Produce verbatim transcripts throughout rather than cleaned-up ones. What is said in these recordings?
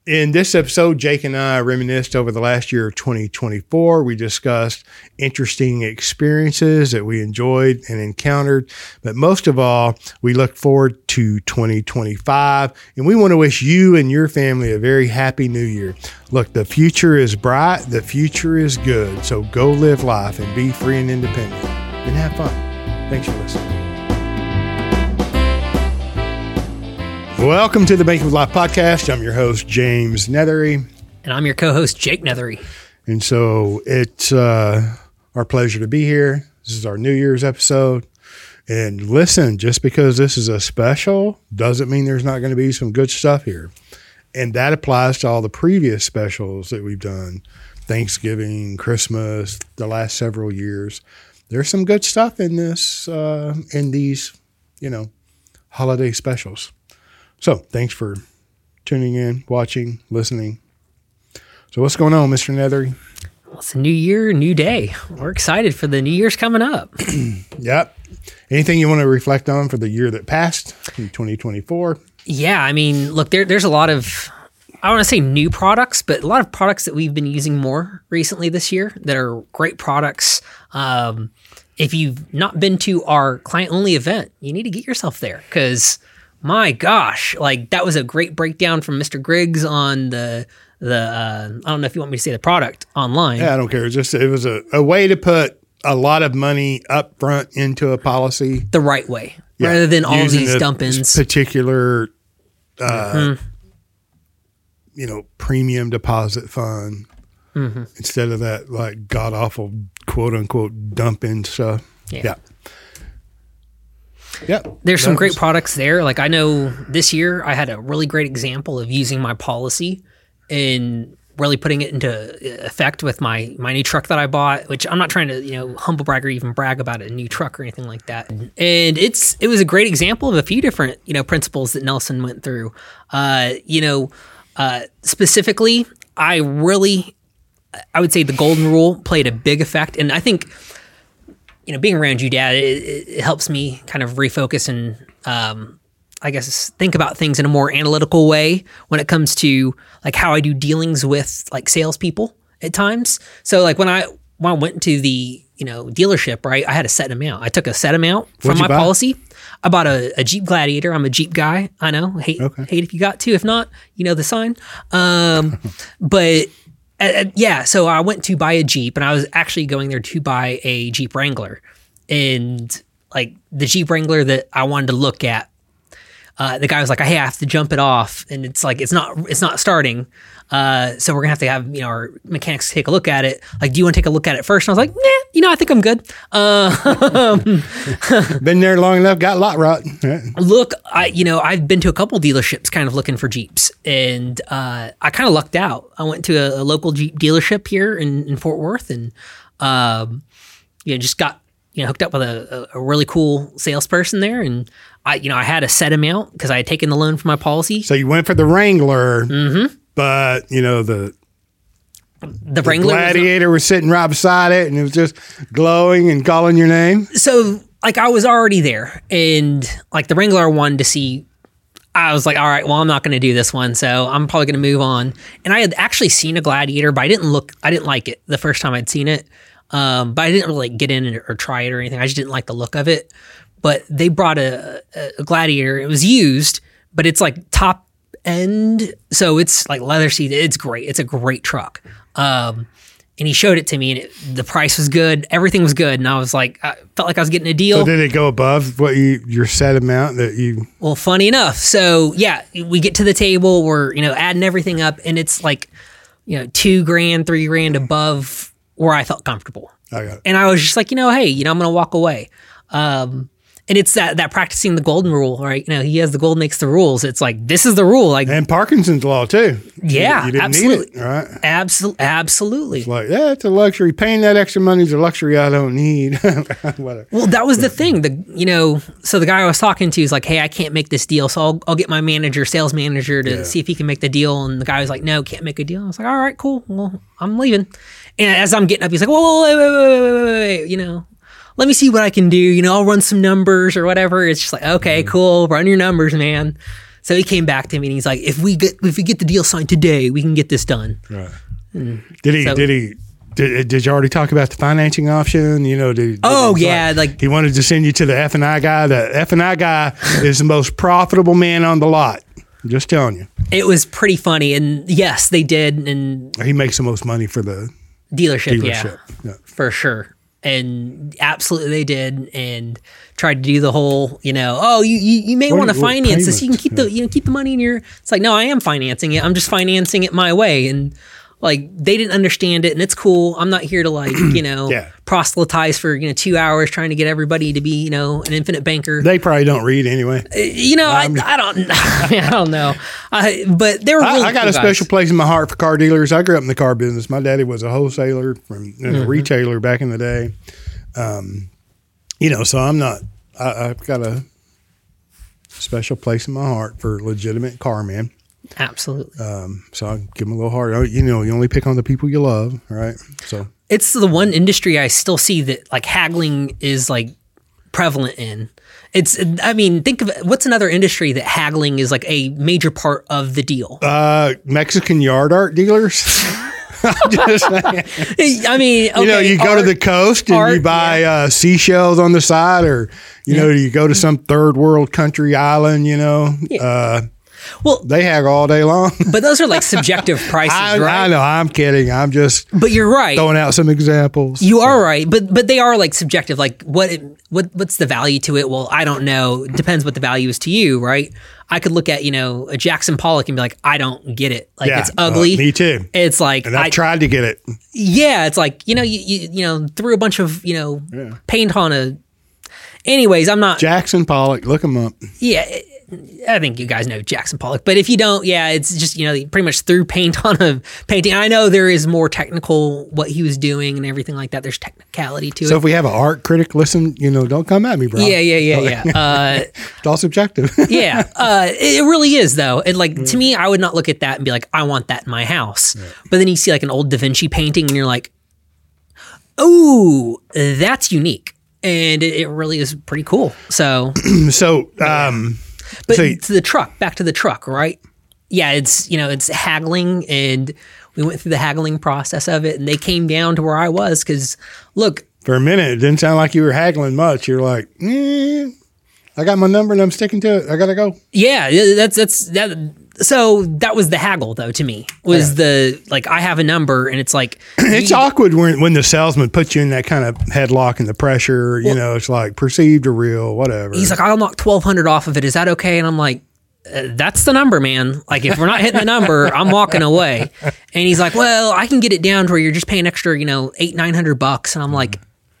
In this episode, Jake and I reminisced over the last year of twenty twenty-four. We discussed interesting experiences that we enjoyed and encountered. But most of all, we look forward to twenty twenty-five. And we want to wish you and your family a very happy new year. Look, the future is bright. The future is good. So go live life and be free and independent. And have fun. Thanks for listening. Welcome to the Banking with Life podcast. I'm your host, James Nethery. And I'm your co-host, Jake Nethery. And so it's uh, our pleasure to be here. This is our New Year's episode. And listen, just because this is a special doesn't mean there's not going to be some good stuff here. And that applies to all the previous specials that we've done. Thanksgiving, Christmas, the last several years. There's some good stuff in this, uh, in these, you know, holiday specials. So thanks for tuning in, watching, listening. So what's going on, Mister Nethery? Well, it's a new year, new day. We're excited for the new year's coming up. Yep. Anything you want to reflect on for the year that passed, twenty twenty-four? Yeah, I mean, look, there, there's a lot of, I don't want to say new products, but a lot of products that we've been using more recently this year that are great products. Um, if you've not been to our client-only event, you need to get yourself there because my gosh, like that was a great breakdown from Mister Griggs on the, the uh, I don't know if you want me to say the product online. Yeah, I don't care. It's just, it was a, a way to put a lot of money up front into a policy. The right way, yeah. rather than all Using these dump-ins. Particular, uh, mm-hmm. you know, premium deposit fund mm-hmm. instead of that like god-awful quote-unquote dump-in stuff. Yeah. yeah. Yeah, there's some great products there. Like I know this year I had a really great example of using my policy and really putting it into effect with my, my new truck that I bought, which I'm not trying to, you know, humble brag or even brag about a new truck or anything like that. And it's, it was a great example of a few different, you know, principles that Nelson went through. Uh, you know, uh, specifically, I really, I would say the golden rule played a big effect. And I think, you know, being around you, Dad, it, it helps me kind of refocus and, um, I guess, think about things in a more analytical way when it comes to like how I do dealings with like salespeople at times. So like when I when I went to the you know dealership, right, I had a set amount. I took a set amount from What'd my you buy? policy. I bought a, a Jeep Gladiator. I'm a Jeep guy. I know. Hate Okay. hate if you got to. If not, you know the sign. Um, but. Uh, yeah, so I went to buy a Jeep, and I was actually going there to buy a Jeep Wrangler. And like the Jeep Wrangler that I wanted to look at, uh, the guy was like, "Hey, I have to jump it off," and it's like it's not it's not starting. Uh, so we're gonna have to have you know our mechanics take a look at it. Like, do you want to take a look at it first? And I was like, "Nah, you know, I think I'm good." Uh, Been there long enough, got lot rot. Look, I you know I've been to a couple dealerships, kind of looking for Jeeps, and uh, I kind of lucked out. I went to a, a local Jeep dealership here in, in Fort Worth, and um, you know just got you know hooked up with a, a really cool salesperson there, and I you know I had a set amount because I had taken the loan for my policy. So you went for the Wrangler, mm-hmm. but you know the. The, The Wrangler Gladiator was, was sitting right beside it, and it was just glowing and calling your name. So, like, I was already there, and like the Wrangler I wanted to see, I was like, all right, well, I'm not going to do this one, so I'm probably going to move on. And I had actually seen a Gladiator, but I didn't look, I didn't like it the first time I'd seen it. Um, but I didn't really like, get in or, or try it or anything. I just didn't like the look of it. But they brought a, a, a Gladiator. It was used, but it's like top end, so it's like leather seat. It's great. It's a great truck. Um, and he showed it to me, and it, the price was good. Everything was good, and I was like, I felt like I was getting a deal. So did it go above what you your set amount that you? Well, funny enough, so yeah, we get to the table, we're you know adding everything up, and it's like you know two grand, three grand above where I felt comfortable. I got it. And I was just like, you know, hey, you know, I'm gonna walk away. Um, And it's that that practicing the golden rule, right? You know, he has the gold makes the rules. It's like, this is the rule. Like, and Parkinson's law too. Yeah, you, you didn't absolutely. need it, right? Absolutely, absolutely. It's like, yeah, it's a luxury. Paying that extra money is a luxury I don't need. Whatever. Well, that was the thing. The you know, so the guy I was talking to is like, hey, I can't make this deal, so I'll I'll get my manager, sales manager, to Yeah. see if he can make the deal. And the guy was like, no, can't make a deal. I was like, all right, cool. Well, I'm leaving. And as I'm getting up, he's like, whoa, wait, wait, wait, wait, wait, wait, you know. Let me see what I can do. You know, I'll run some numbers or whatever. It's just like, okay, cool. Run your numbers, man. So he came back to me and he's like, if we get if we get the deal signed today, we can get this done. Right. Mm. Did he? So, did he? Did, did you already talk about the financing option? You know, did, did oh yeah, like, like he wanted to send you to the F and I guy. The F and I guy is the most profitable man on the lot. I'm just telling you. It was pretty funny, and yes, they did, and he makes the most money for the dealership. dealership. Yeah, yeah, for sure. And absolutely they did, and tried to do the whole, you know, oh, you you, you may want to finance this. You can keep yeah. the you know keep the money in your. It's like, no, I am financing it. I'm just financing it my way, and like they didn't understand it, and it's cool. I'm not here to like you know yeah. proselytize for you know two hours trying to get everybody to be you know an infinite banker. They probably don't read anyway. Uh, you know, um, I I don't I don't know, I, but they were. Really I, I got cool a guys. special place in my heart for car dealers. I grew up in the car business. My daddy was a wholesaler from you know, mm-hmm. a retailer back in the day. Um, you know, so I'm not. I, I've got a special place in my heart for legitimate car men. Absolutely. Um, so I give them a little heart. You know, you only pick on the people you love, right? So it's the one industry I still see that like haggling is like prevalent in. It's, I mean, think of what's another industry that haggling is like a major part of the deal. Uh, Mexican yard art dealers. Just saying. I mean, okay, you know, you go art, to the coast and art, you buy yeah. uh, seashells on the side, or you yeah. know, you go to some third world country island. You know, yeah. uh, well, they haggle all day long. But those are like subjective prices, I, right? I know. I'm kidding. I'm just. But you're right. Throwing out some examples. You are right, but but they are like subjective. Like what it, what what's the value to it? Well, I don't know. It depends what the value is to you, right? I could look at, you know, a Jackson Pollock and be like, I don't get it. Like, yeah, it's ugly. Uh, me too. It's like, and I, I tried to get it. Yeah. It's like, you know, you, you, you know, threw a bunch of, you know, yeah. paint on a, anyways, I'm not. Jackson Pollock, look him up. Yeah. I think you guys know Jackson Pollock, but if you don't, yeah, it's just, you know, he pretty much threw paint on a painting. I know there is more technical what he was doing and everything like that. There's technicality to so it. So if we have an art critic listen, you know, don't come at me, bro. Yeah, yeah, yeah, yeah. Uh, it's all subjective. yeah, uh, it really is though. And like mm. to me, I would not look at that and be like, I want that in my house. Yeah. But then you see like an old Da Vinci painting and you're like, oh, that's unique. And it, it really is pretty cool. So, so, um, But so, to the truck, back to the truck, right? Yeah, it's, you know, it's haggling, and we went through the haggling process of it, and they came down to where I was because, look. For a minute, it didn't sound like you were haggling much. You're like, eh, I got my number and I'm sticking to it. I got to go. Yeah, that's, that's, that. So that was the haggle, though, to me, was yeah. the, like, I have a number, and it's like. It's you, awkward when, when the salesman puts you in that kind of headlock and the pressure, you well, know, it's like perceived or real, whatever. He's like, I'll knock twelve hundred off of it. Is that okay? And I'm like, uh, that's the number, man. Like, if we're not hitting the number, I'm walking away. And he's like, well, I can get it down to where you're just paying extra, you know, eight, nine hundred bucks. And I'm like.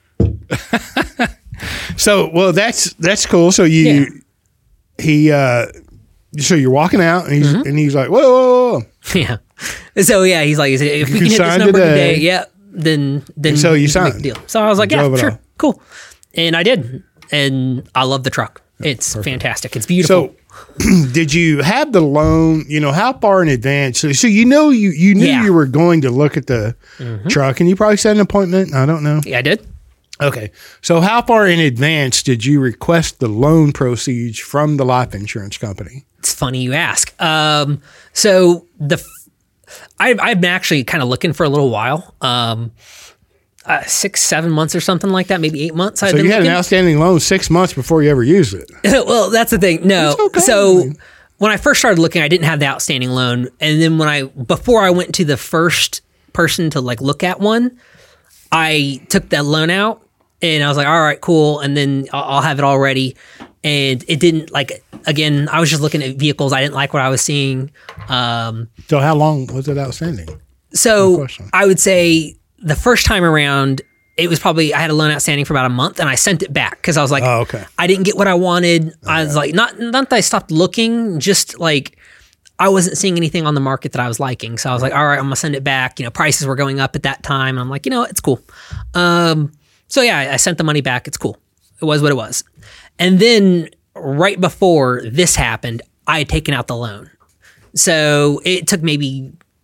So, well, that's, that's cool. So you, yeah. he, uh, so you're walking out, and he's mm-hmm. and he's like, whoa, whoa, whoa. Yeah. So yeah, he's like, if you we can hit this number today, today yeah, then then and so you, you signed. Make the deal. So I was like, you yeah, sure, off. Cool, and I did, and I love the truck. It's Perfect. Fantastic. It's beautiful. So, did you have the loan? You know, how far in advance? So, so you know, you you knew yeah. you were going to look at the mm-hmm. truck, and you probably set an appointment. I don't know. Yeah, I did. Okay. So how far in advance did you request the loan proceeds from the life insurance company? It's funny you ask. Um, so the I've, I've been actually kind of looking for a little while, um, uh, six, seven months or something like that, maybe eight months. So I've you been had looking. An outstanding loan six months before you ever used it. Well, that's the thing. No. Okay, so man. When I first started looking, I didn't have the outstanding loan. And then when I, before I went to the first person to like look at one, I took that loan out. And I was like, all right, cool. And then I'll, I'll have it all ready. And it didn't like, again, I was just looking at vehicles. I didn't like what I was seeing. Um, so how long was it outstanding? So I would say the first time around, it was probably, I had a loan outstanding for about a month, and I sent it back because I was like, oh, okay. I didn't get what I wanted. Okay. I was like, not, not that I stopped looking, just like I wasn't seeing anything on the market that I was liking. So I was like, all right, I'm going to send it back. You know, prices were going up at that time. And I'm like, you know what? It's cool. Um, So yeah, I sent the money back. It's cool. It was what it was. And then right before this happened, I had taken out the loan. So it took maybe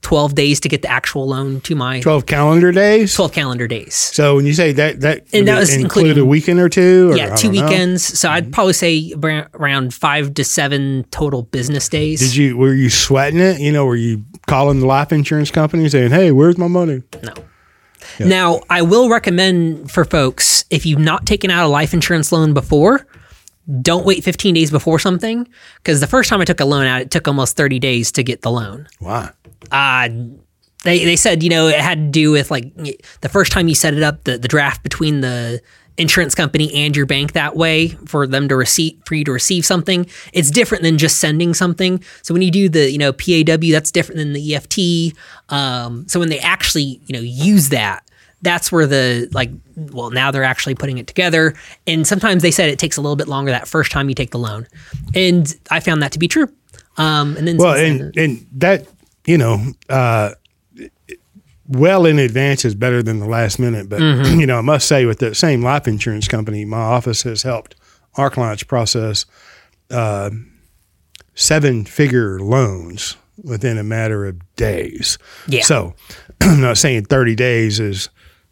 twelve days to get the actual loan to my twelve calendar days. twelve calendar days. So when you say that, that, And that was include including- a weekend or two? Or, Yeah, I two don't know. weekends. So I'd probably say abra- around five to seven total business days. Did you, were you sweating it? You know, were you calling the life insurance company saying, hey, where's my money? No. Now, I will recommend for folks, if you've not taken out a life insurance loan before, don't wait fifteen days before something. Because the first time I took a loan out, it took almost thirty days to get the loan. Why? Uh, they, they said, you know, it had to do with like the first time you set it up, the, the draft between the insurance company and your bank that way for them to receive, for you to receive something. It's different than just sending something. So when you do the, you know, P A W, that's different than the E F T. Um, so when they actually, you know, use that, that's where the, like, well, now they're actually putting it together. And sometimes they said it takes a little bit longer that first time you take the loan. And I found that to be true. Um, and then, Well, since and, then- and that, you know, uh, well in advance is better than the last minute. But, Mm-hmm. you know, I must say with that same life insurance company, my office has helped our clients process uh, seven figure loans within a matter of days. Yeah. So I'm not saying thirty days is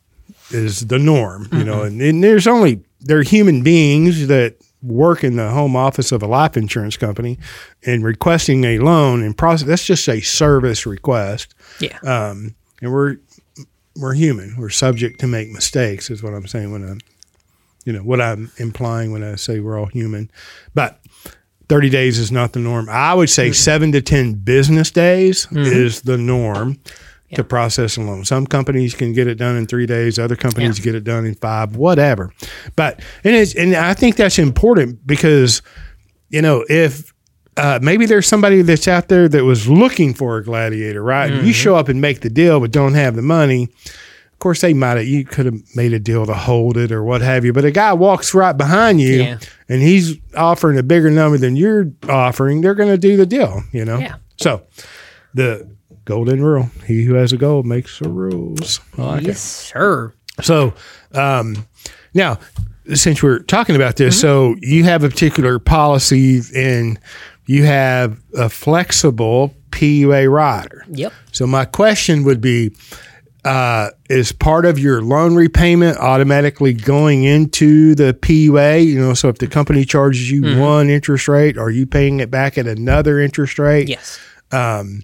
is the norm, you know, and, and there's only, they're human beings that work in the home office of a life insurance company and requesting a loan and process. That's just a service request. yeah. Um, and we're, we're human. We're subject to make mistakes is what I'm saying when I'm, you know, what I'm implying when I say we're all human, but thirty days is not the norm. I would say mm-hmm. seven to ten business days mm-hmm. is the norm. Yeah. To process a loan. Some companies can get it done in three days. Other companies yeah. get it done in five, whatever. But, and it's, and I think that's important because, you know, if uh, maybe there's somebody that's out there that was looking for a gladiator, right? Mm-hmm. You show up and make the deal, but don't have the money. Of course, they might have, you could have made a deal to hold it or what have you. But a guy walks right behind you yeah. and he's offering a bigger number than you're offering. They're going to do the deal, you know? Yeah. So the golden rule, he who has a goal makes the rules. I like yes, it. sir. So um, now, since we're talking about this, mm-hmm. so you have a particular policy and you have a flexible P U A rider. Yep. So my question would be, uh, is part of your loan repayment automatically going into the P U A? You know, so if the company charges you mm-hmm. one interest rate, are you paying it back at another interest rate? Yes. Um,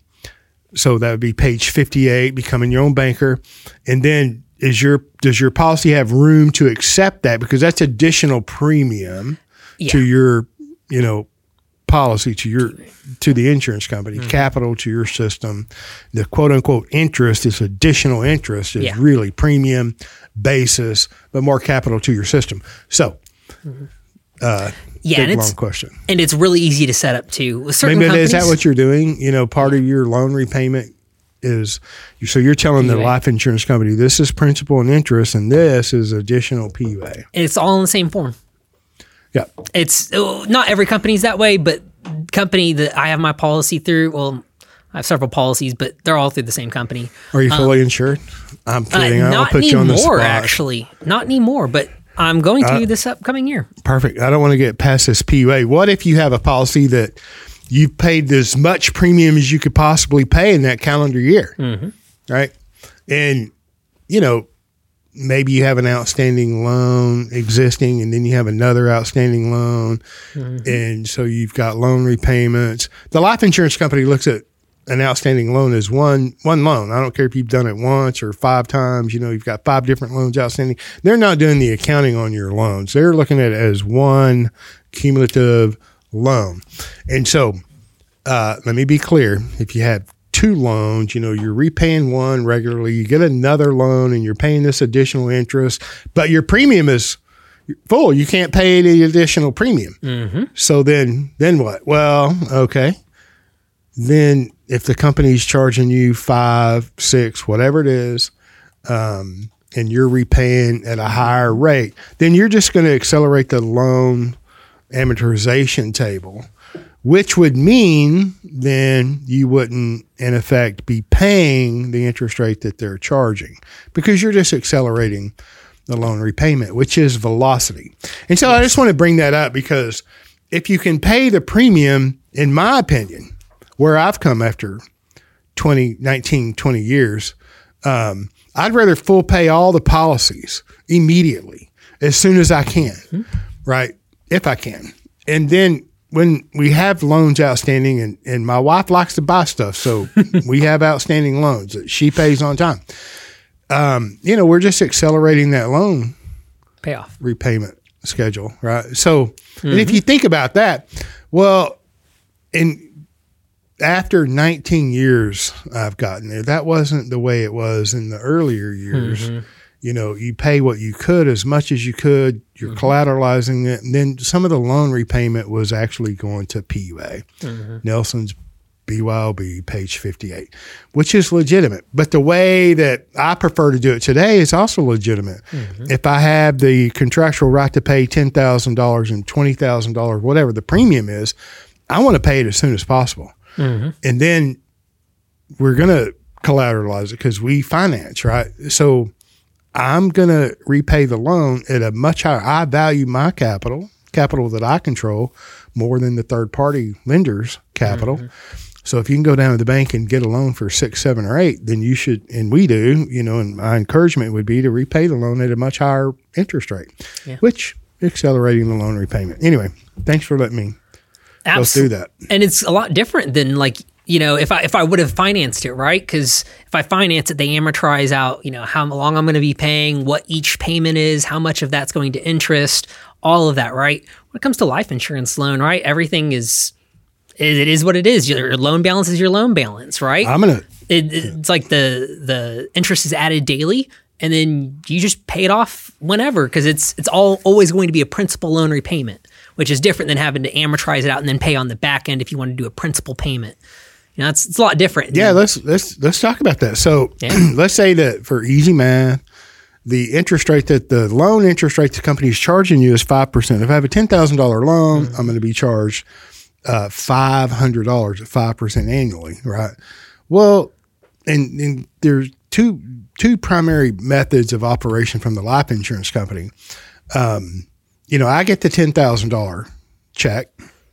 so that would be page fifty-eight, becoming your own banker. And then is your does your policy have room to accept that? Because that's additional premium yeah. to your, you know, policy, to your to the insurance company, mm-hmm. capital to your system. The quote unquote interest is additional interest is yeah. really premium basis, but more capital to your system. So mm-hmm. uh Yeah, big, and long it's, question. And it's really easy to set up too. With certain Maybe companies, is that what you're doing? You know, part of your loan repayment is, so you're telling the life insurance company, this is principal and interest, and this is additional P U A. And it's all in the same form. Yeah. It's not every company's that way, but company that I have my policy through, well, I have several policies, but they're all through the same company. Are you fully um, insured? I'm kidding. Uh, I'll put you on the spot. Not anymore, actually. Not anymore, but I'm going to uh, this upcoming year. Perfect. I don't want to get past this P U A. What if you have a policy that you've paid as much premium as you could possibly pay in that calendar year, mm-hmm. right? And, you know, maybe you have an outstanding loan existing and then you have another outstanding loan. Mm-hmm. And so you've got loan repayments. The life insurance company looks at an outstanding loan as one one loan. I don't care if you've done it once or five times. You know, you've got five different loans outstanding. They're not doing the accounting on your loans. They're looking at it as one cumulative loan. And so uh, let me be clear. If you have two loans, you know, you're repaying one regularly, you get another loan and you're paying this additional interest, but your premium is full. You can't pay any additional premium. Mm-hmm. So then, then what? Well, okay. Then if the company's charging you five, six, whatever it is, um, and you're repaying at a higher rate, then you're just going to accelerate the loan amortization table, which would mean then you wouldn't, in effect, be paying the interest rate that they're charging because you're just accelerating the loan repayment, which is velocity. And so I just want to bring that up because if you can pay the premium, in my opinion, where I've come after twenty, nineteen, twenty years. Um, I'd rather full pay all the policies immediately as soon as I can, mm-hmm. right? If I can. And then when we have loans outstanding, and, and my wife likes to buy stuff, so we have outstanding loans that she pays on time. Um, you know, we're just accelerating that loan payoff repayment schedule, right? So, mm-hmm. and if you think about that, well, in after nineteen years I've gotten there, that wasn't the way it was in the earlier years. Mm-hmm. You know, you pay what you could as much as you could, you're mm-hmm. collateralizing it, and then some of the loan repayment was actually going to P U A. Mm-hmm. Nelson's B Y O B, page fifty-eight, which is legitimate. But the way that I prefer to do it today is also legitimate. Mm-hmm. If I have the contractual right to pay ten thousand dollars and twenty thousand dollars, whatever the premium is, I want to pay it as soon as possible. Mm-hmm. And then we're going to collateralize it because we finance, right? So I'm going to repay the loan at a much higher. I value my capital, capital that I control, more than the third-party lender's capital. Mm-hmm. So if you can go down to the bank and get a loan for six, seven, or eight, then you should, and we do, you know, and my encouragement would be to repay the loan at a much higher interest rate, yeah. which accelerating the loan repayment. Anyway, thanks for letting me Absolutely. go through that. And it's a lot different than like, you know, if I if I would have financed it, right? Because if I finance it, they amortize out, you know, how long I'm going to be paying, what each payment is, how much of that's going to interest, all of that, right? When it comes to life insurance loan, right? Everything is, it is what it is. Your loan balance is your loan balance, right? I'm gonna. It, it's like the the interest is added daily, and then you just pay it off whenever because it's it's all always going to be a principal loan repayment, which is different than having to amortize it out and then pay on the back end if you want to do a principal payment. You know, it's it's a lot different. Yeah, let's let's let's talk about that. So yeah. let's say that for easy math, the interest rate that the loan interest rate the company is charging you is five percent. If I have a ten thousand dollar loan, mm-hmm. I'm going to be charged uh, five hundred dollars at five percent annually, right? Well, and, and there's two two primary methods of operation from the life insurance company. Um, you know, I get the ten thousand dollar check.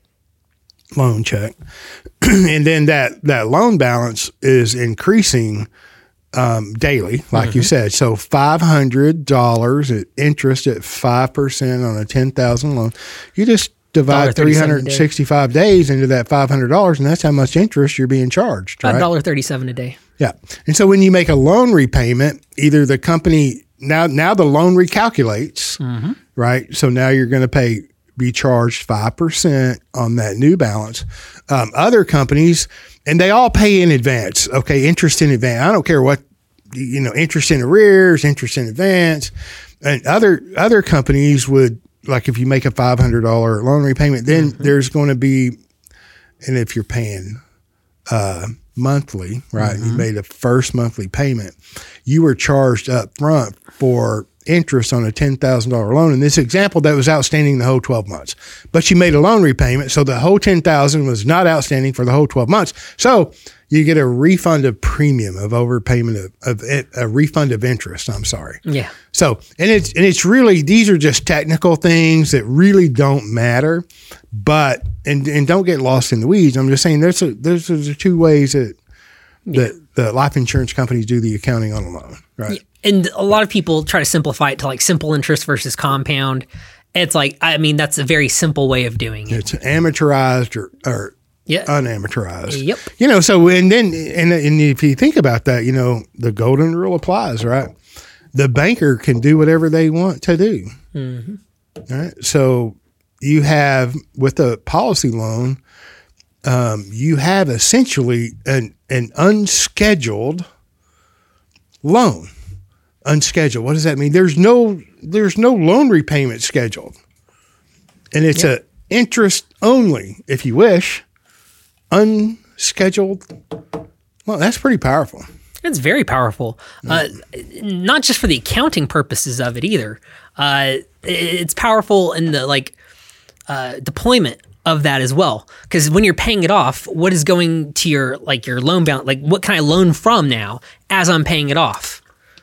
Loan check. And then that, that loan balance is increasing um, daily, like mm-hmm. you said. So five hundred dollars at interest at five percent on a ten thousand loan. You just divide three hundred sixty-five days into that five hundred dollars, and that's how much interest you're being charged. About right? one dollar thirty-seven a day. Yeah. And so when you make a loan repayment, either the company, now, now the loan recalculates, mm-hmm. right? So now you're going to pay be charged five percent on that new balance. Um, other companies, and they all pay in advance. Okay. Interest in advance. I don't care what, you know, interest in arrears, interest in advance. And other, other companies would, like if you make a five hundred dollars loan repayment, then mm-hmm. there's going to be, and if you're paying, uh, monthly, right? Mm-hmm. You made a first monthly payment. You were charged up front for interest on a ten thousand dollars loan. In this example, that was outstanding the whole twelve months. But you made a loan repayment, so the whole ten thousand dollars was not outstanding for the whole twelve months. So you get a refund of premium of overpayment of, of a refund of interest. I'm sorry. Yeah. So, and it's, and it's really, these are just technical things that really don't matter, but, and, and don't get lost in the weeds. I'm just saying there's a, there's, there's two ways that, yeah. that the life insurance companies do the accounting on a loan, right? Yeah. And a lot of people try to simplify it to like simple interest versus compound. It's like, I mean, that's a very simple way of doing it. It's amortized or, or yeah. unamortized. Yep. You know, so, and then, and, and if you think about that, you know, the golden rule applies, right? The banker can do whatever they want to do. Mm-hmm. All right. So you have, with a policy loan, um, you have essentially an, an unscheduled loan. Unscheduled. What does that mean? There's no there's no loan repayment scheduled. And it's yep. a interest only, if you wish, unscheduled. Well, that's pretty powerful. It's very powerful. Uh, not just for the accounting purposes of it either. Uh, it's powerful in the like uh, deployment of that as well. Because when you're paying it off, what is going to your like your loan balance? Like what can I loan from now as I'm paying it off?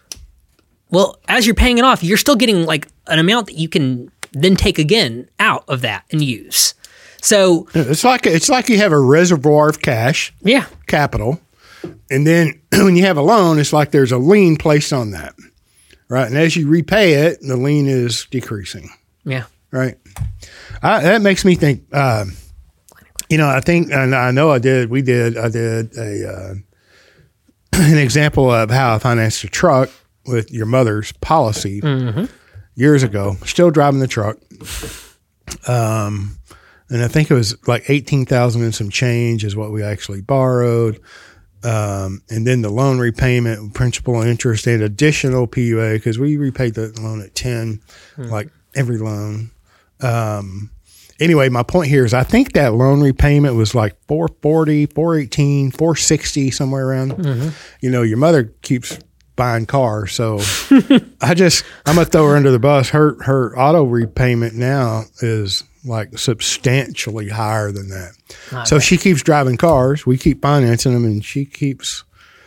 Well, as you're paying it off, you're still getting like an amount that you can then take again out of that and use. So it's like it's like you have a reservoir of cash, yeah, capital, and then when you have a loan, it's like there's a lien placed on that, right? And as you repay it, the lien is decreasing. Yeah. Right. I, that makes me think, uh, you know, I think, and I know I did, we did, I did a, uh, an example of how I financed a truck with your mother's policy mm-hmm. years ago, still driving the truck. Um, and I think it was like eighteen thousand and some change is what we actually borrowed. Um, and then the loan repayment, principal and interest and additional P U A, because we repaid the loan at ten, mm-hmm. like every loan. Um, anyway, my point here is I think that loan repayment was like four forty, four eighteen, four sixty, somewhere around. Mm-hmm. You know, your mother keeps buying cars. So I just, I'm going to throw her under the bus. Her, her auto repayment now is like substantially higher than that. Not so bad. She keeps driving cars. We keep financing them and she keeps,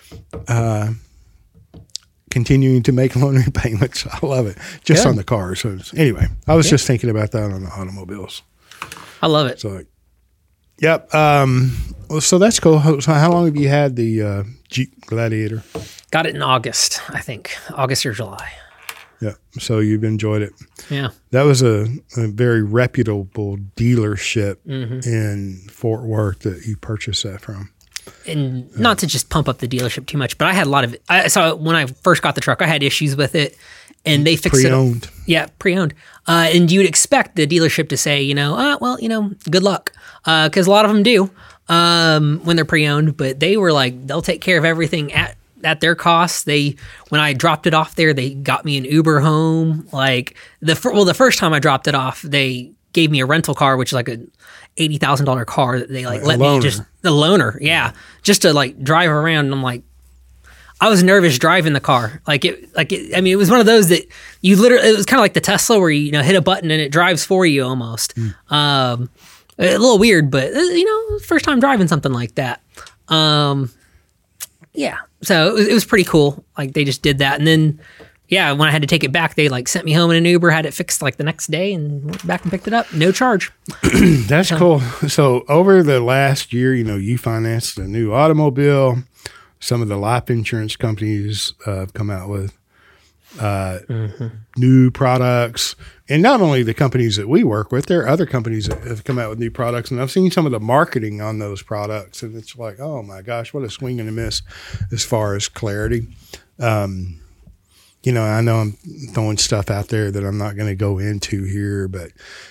uh, continuing to make loan repayments. I love it. Just Good. On the cars. So anyway, I was yeah. just thinking about that on the automobiles. I love it. So, yep. Um, well, so that's cool. So how long have you had the uh, Jeep Gladiator? Got it in August, I think. August or July. Yeah. So you've enjoyed it. Yeah. That was a, a very reputable dealership mm-hmm. in Fort Worth that you purchased that from. And yeah. not to just pump up the dealership too much, but I had a lot of, I saw when I first got the truck, I had issues with it and they fixed pre-owned. it. Yeah, pre-owned. Uh, and you'd expect the dealership to say, you know, ah, well, you know, good luck. Uh, cause a lot of them do, um, when they're pre-owned, but they were like, they'll take care of everything at, at their cost. They, when I dropped it off there, they got me an Uber home. Like the, well, the first time I dropped it off, they gave me a rental car, which is like a eighty thousand dollars car that they like a let loaner. me just, the loaner. Yeah. Just to like drive around. And I'm like, I was nervous driving the car. Like it, like it, I mean, it was one of those that you literally, it was kind of like the Tesla where you, you know, hit a button and it drives for you almost. Mm. Um, a little weird, but you know, first time driving something like that. Um, yeah. So it was, it was pretty cool. Like they just did that. And then, yeah, when I had to take it back, they like sent me home in an Uber, had it fixed like the next day and went back and picked it up. No charge. That's so cool. So over the last year, you know, you financed a new automobile. Some of the life insurance companies uh, have come out with uh, mm-hmm. new products. And not only the companies that we work with, there are other companies that have come out with new products. And I've seen some of the marketing on those products. And it's like, oh my gosh, what a swing and a miss as far as clarity. Um, you know, I know I'm throwing stuff out there that I'm not going to go into here, but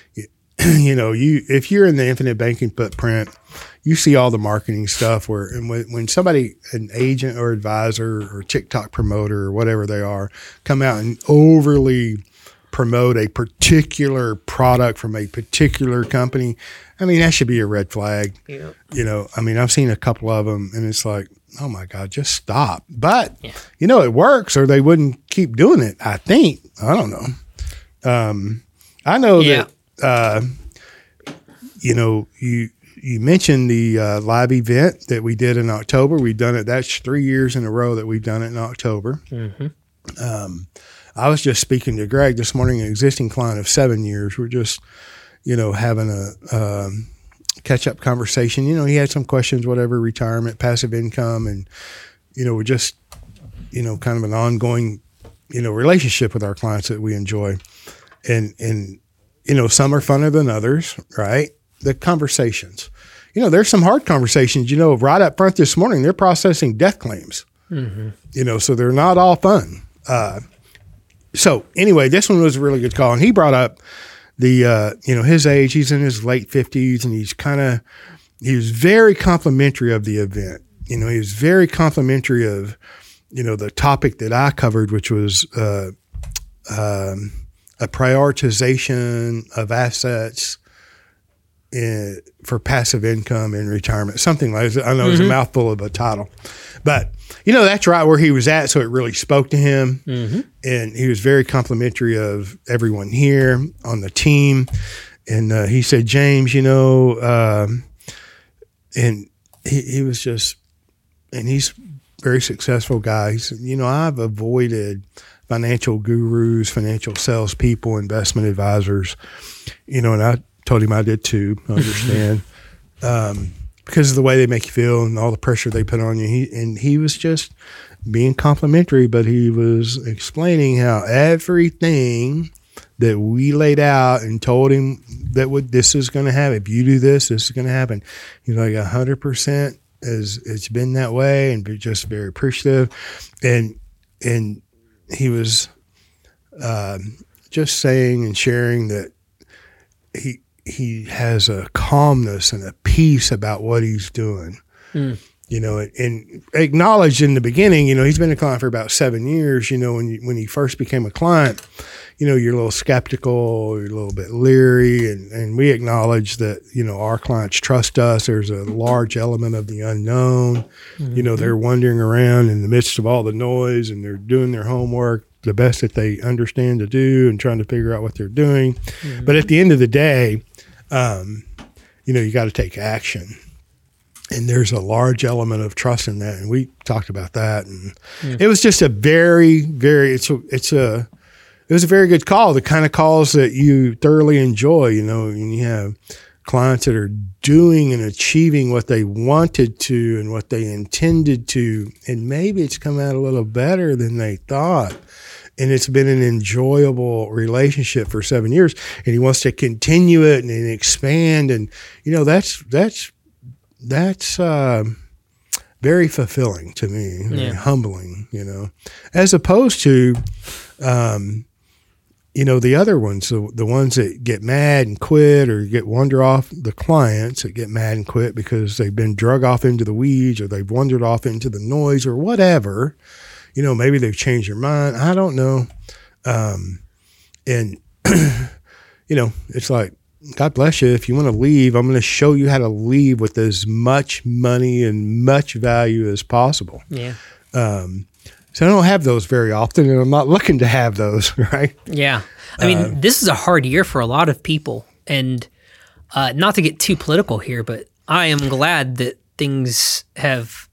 you know, you if you're in the Infinite Banking footprint, you see all the marketing stuff where, and when, when somebody, an agent or advisor or TikTok promoter or whatever they are, come out and overly promote a particular product from a particular company, I mean, that should be a red flag. Yeah. You know, I mean, I've seen a couple of them and it's like, oh my God, just stop. But, yeah. you know, it works or they wouldn't keep doing it, I think. I don't know. Um, I know yeah. that, uh, you know, you, you mentioned the uh, live event that we did in October. We've done it. That's three years in a row that we've done it in October. Mm-hmm. Um, I was just speaking to Greg this morning, an existing client of seven years. We're just, you know, having a um, catch-up conversation. You know, he had some questions, whatever, retirement, passive income, and, you know, we're just, you know, kind of an ongoing, you know, relationship with our clients that we enjoy. And, and you know, some are funner than others, right? The conversations. You know, there's some hard conversations. You know, right up front this morning, they're processing death claims. Mm-hmm. You know, so they're not all fun. Uh, so anyway, this one was a really good call. And he brought up the, uh, you know, his age. He's in his late fifties and he's kind of, he was very complimentary of the event. You know, he was very complimentary of, you know, the topic that I covered, which was uh, um, a prioritization of assets in, for passive income in retirement, something like that. I know mm-hmm. it's a mouthful of a title, but you know, that's right where he was at. So it really spoke to him mm-hmm. and he was very complimentary of everyone here on the team. And uh, he said, James, you know, um, and he, he was just, and he's a very successful guy. He said, you know, I've avoided financial gurus, financial salespeople, investment advisors, you know, and I told him I did too, I understand. um, because of the way they make you feel and all the pressure they put on you. He, and he was just being complimentary, but he was explaining how everything that we laid out and told him that what this is going to happen. If you do this, this is going to happen. He's like a hundred percent as it's been that way, and be just very appreciative. And, and he was, um, just saying and sharing that he, he has a calmness and a peace about what he's doing. Mm. You know, and acknowledged in the beginning, you know, he's been a client for about seven years. You know, when you, when he first became a client, you know, you're a little skeptical, you're a little bit leery, and, and we acknowledge that, you know, our clients trust us. There's a large element of the unknown. Mm-hmm. You know, they're wandering around in the midst of all the noise, and they're doing their homework the best that they understand to do and trying to figure out what they're doing. Mm-hmm. But at the end of the day, um, you know, you got to take action. And there's a large element of trust in that. And we talked about that. And yeah. It was just a very, very, it's a, it's a, it was a very good call, the kind of calls that you thoroughly enjoy, you know, and you have clients that are doing and achieving what they wanted to and what they intended to. And maybe it's come out a little better than they thought. And it's been an enjoyable relationship for seven years. And he wants to continue it and, and expand. And, you know, that's, that's, That's uh, very fulfilling to me, yeah. And humbling, you know, as opposed to, um, you know, the other ones, the, the ones that get mad and quit, or get wander off, the clients that get mad and quit because they've been drug off into the weeds, or they've wandered off into the noise, or whatever. You know, maybe they've changed their mind. I don't know. Um, and, you know, it's like, God bless you. If you want to leave, I'm going to show you how to leave with as much money and much value as possible. Yeah. Um, so I don't have those very often, and I'm not looking to have those, right? Yeah. I mean, uh, this is a hard year for a lot of people. And uh, not to get too political here, but I am glad that things have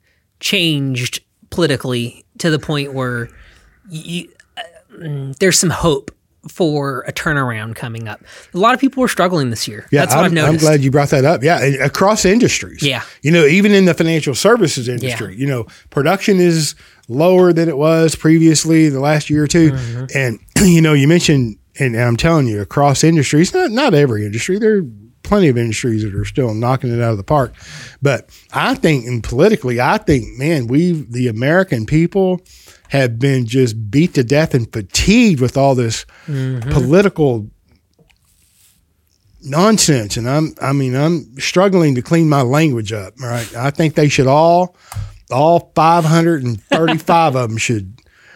changed politically to the point where you, uh, there's some hope for a turnaround coming up. A lot of people are struggling this year. Yeah, That's what I'm, I've noticed. I'm glad you brought that up. Yeah, across industries. Yeah. You know, even in the financial services industry, yeah. You know, production is lower than it was previously the last year or two. Mm-hmm. And, you know, you mentioned, and I'm telling you, across industries, not, not every industry, there are plenty of industries that are still knocking it out of the park. But I think, and politically, I think, man, we, the American people, have been just beat to death and fatigued with all this mm-hmm. political nonsense. And I'm, I mean, I'm struggling to clean my language up. Right. I think they should all, all five hundred thirty-five of them should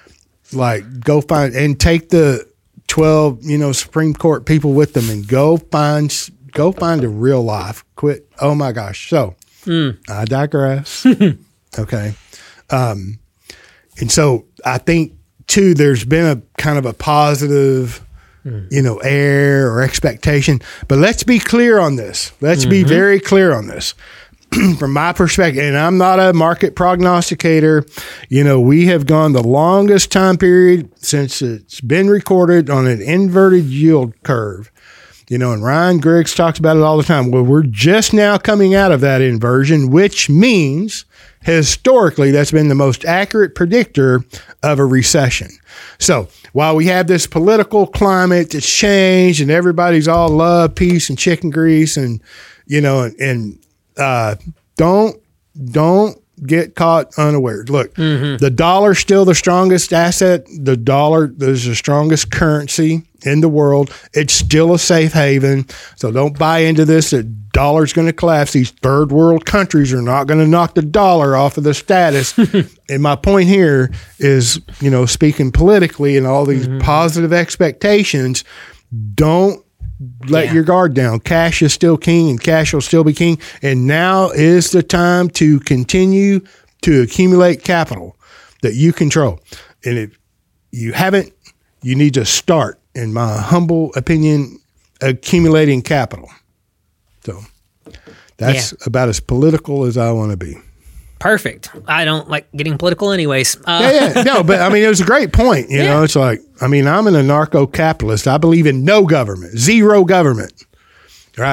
like go find and take the twelve, you know, Supreme Court people with them and go find, go find a real life. Quit. Oh my gosh. So mm. I digress. Okay. Um, And so I think, too, there's been a kind of a positive, mm. you know, air or expectation. But let's be clear on this. Let's mm-hmm. be very clear on this. From my perspective, and I'm not a market prognosticator, you know, we have gone the longest time period since it's been recorded on an inverted yield curve. You know, and Ryan Griggs talks about it all the time. Well, we're just now coming out of that inversion, which means historically that's been the most accurate predictor of a recession. So while we have this political climate that's changed and everybody's all love, peace, and chicken grease, and, you know, and, and uh, don't, don't get caught unaware. Look, mm-hmm. the dollar's still the strongest asset. The dollar is the strongest currency in the world. It's still a safe haven. So don't buy into this that dollar's going to collapse. These third world countries are not going to knock the dollar off of the status. And my point here is, you know, speaking politically and all these mm-hmm. positive expectations, don't let yeah. your guard down. Cash is still king, and cash will still be king. And now is the time to continue to accumulate capital that you control. And if you haven't, you need to start, in my humble opinion, accumulating capital. So that's yeah. about as political as I want to be. Perfect. I don't like getting political anyways. Uh, yeah, yeah. No, but I mean, it was a great point. You yeah. know, it's like, I mean, I'm an anarcho-capitalist. I believe in no government, zero government. Right.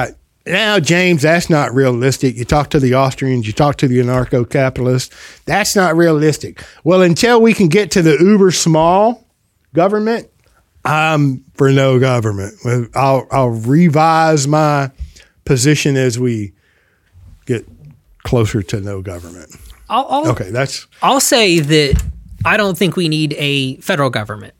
now, James, that's not realistic. You talk to the Austrians, you talk to the anarcho-capitalists. That's not realistic. Well, until we can get to the uber small government, I'm for no government. I'll, I'll revise my position as we get closer to no government. I'll, I'll, okay, that's... I'll say that I don't think we need a federal government.